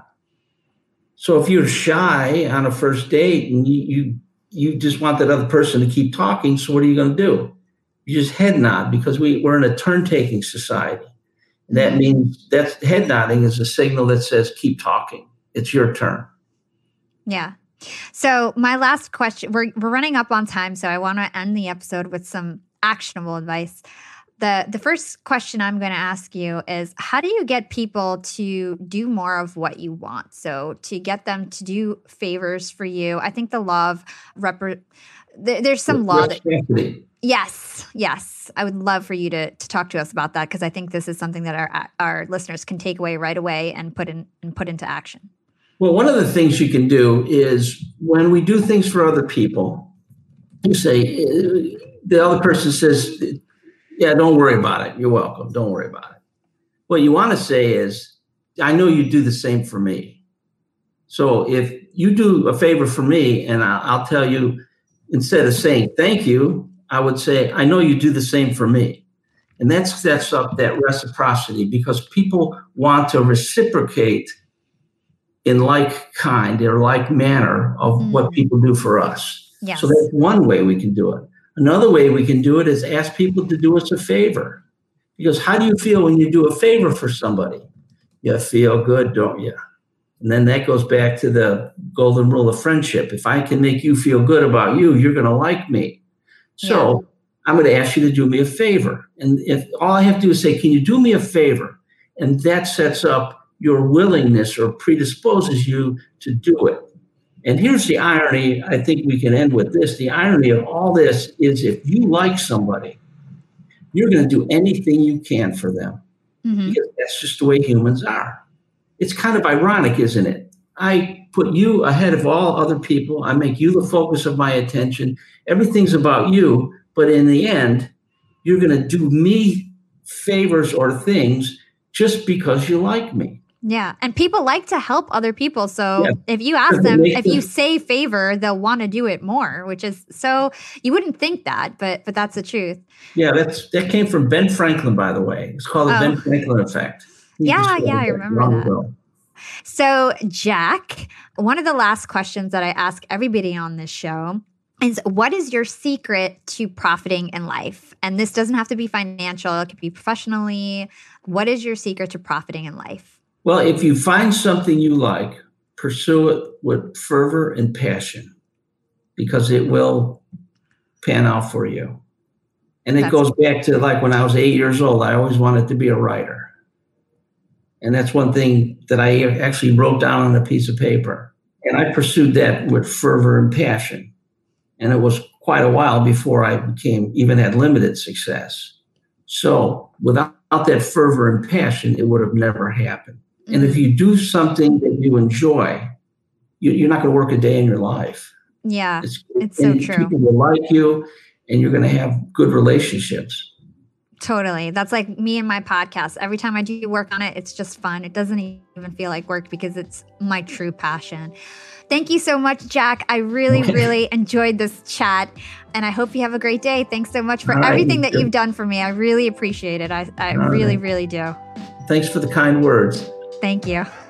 So if you're shy on a first date and you, you you just want that other person to keep talking, so what are you going to do? You just head nod, because we, we're in a turn-taking society. And that means that head nodding is a signal that says, keep talking. It's your turn. Yeah. So my last question, we're we're running up on time, so I want to end the episode with some actionable advice. The the first question I'm going to ask you is, how do you get people to do more of what you want? So to get them to do favors for you. I think the law of repre- there, there's some law that Reciprocity. yes, yes. I would love for you to to talk to us about that, because I think this is something that our our listeners can take away right away and put in and put into action. Well, one of the things you can do is when we do things for other people, you say, the other person says, yeah, don't worry about it. You're welcome. Don't worry about it. What you want to say is, I know you do the same for me. So if you do a favor for me, and I'll, I'll tell you, instead of saying thank you, I would say, I know you do the same for me. And that sets up that reciprocity, because people want to reciprocate in like kind or like manner of Mm. what people do for us. Yes. So that's one way we can do it. Another way we can do it is ask people to do us a favor. Because how do you feel when you do a favor for somebody? You feel good, don't you? And then that goes back to the golden rule of friendship. If I can make you feel good about you, you're going to like me. So I'm going to ask you to do me a favor. And if all I have to do is say, can you do me a favor? And that sets up your willingness or predisposes you to do it. And here's the irony. I think we can end with this. The irony of all this is, if you like somebody, you're going to do anything you can for them. Mm-hmm. because that's just the way humans are. It's kind of ironic, isn't it? I put you ahead of all other people. I make you the focus of my attention. Everything's about you. But in the end, you're going to do me favors or things just because you like me. Yeah. And people like to help other people. So Yeah. if you ask them, if you say favor, they'll want to do it more, which is so you wouldn't think that, but but that's the truth. Yeah, that's that came from Ben Franklin, by the way. It's called the Oh. Ben Franklin effect. He Yeah, discovered yeah, I that remember long that. ago. So, Jack, one of the last questions that I ask everybody on this show is, what is your secret to profiting in life? And this doesn't have to be financial. It could be professionally. What is your secret to profiting in life? Well, if you find something you like, pursue it with fervor and passion, because it will pan out for you. And it That's- goes back to like when I was eight years old, I always wanted to be a writer. And that's one thing that I actually wrote down on a piece of paper. And I pursued that with fervor and passion. And it was quite a while before I became, even had limited success. So without that fervor and passion, it would have never happened. Mm-hmm. And if you do something that you enjoy, you, you're not going to work a day in your life. Yeah, it's, it's so true. People will like you, and you're going to have good relationships. Totally. That's like me and my podcast. Every time I do work on it, it's just fun. It doesn't even feel like work because it's my true passion. Thank you so much, Jack. I really, really enjoyed this chat, and I hope you have a great day. Thanks so much for All right, everything that you you've done for me. I really appreciate it. I, I All really, right. really do. Thanks for the kind words. Thank you.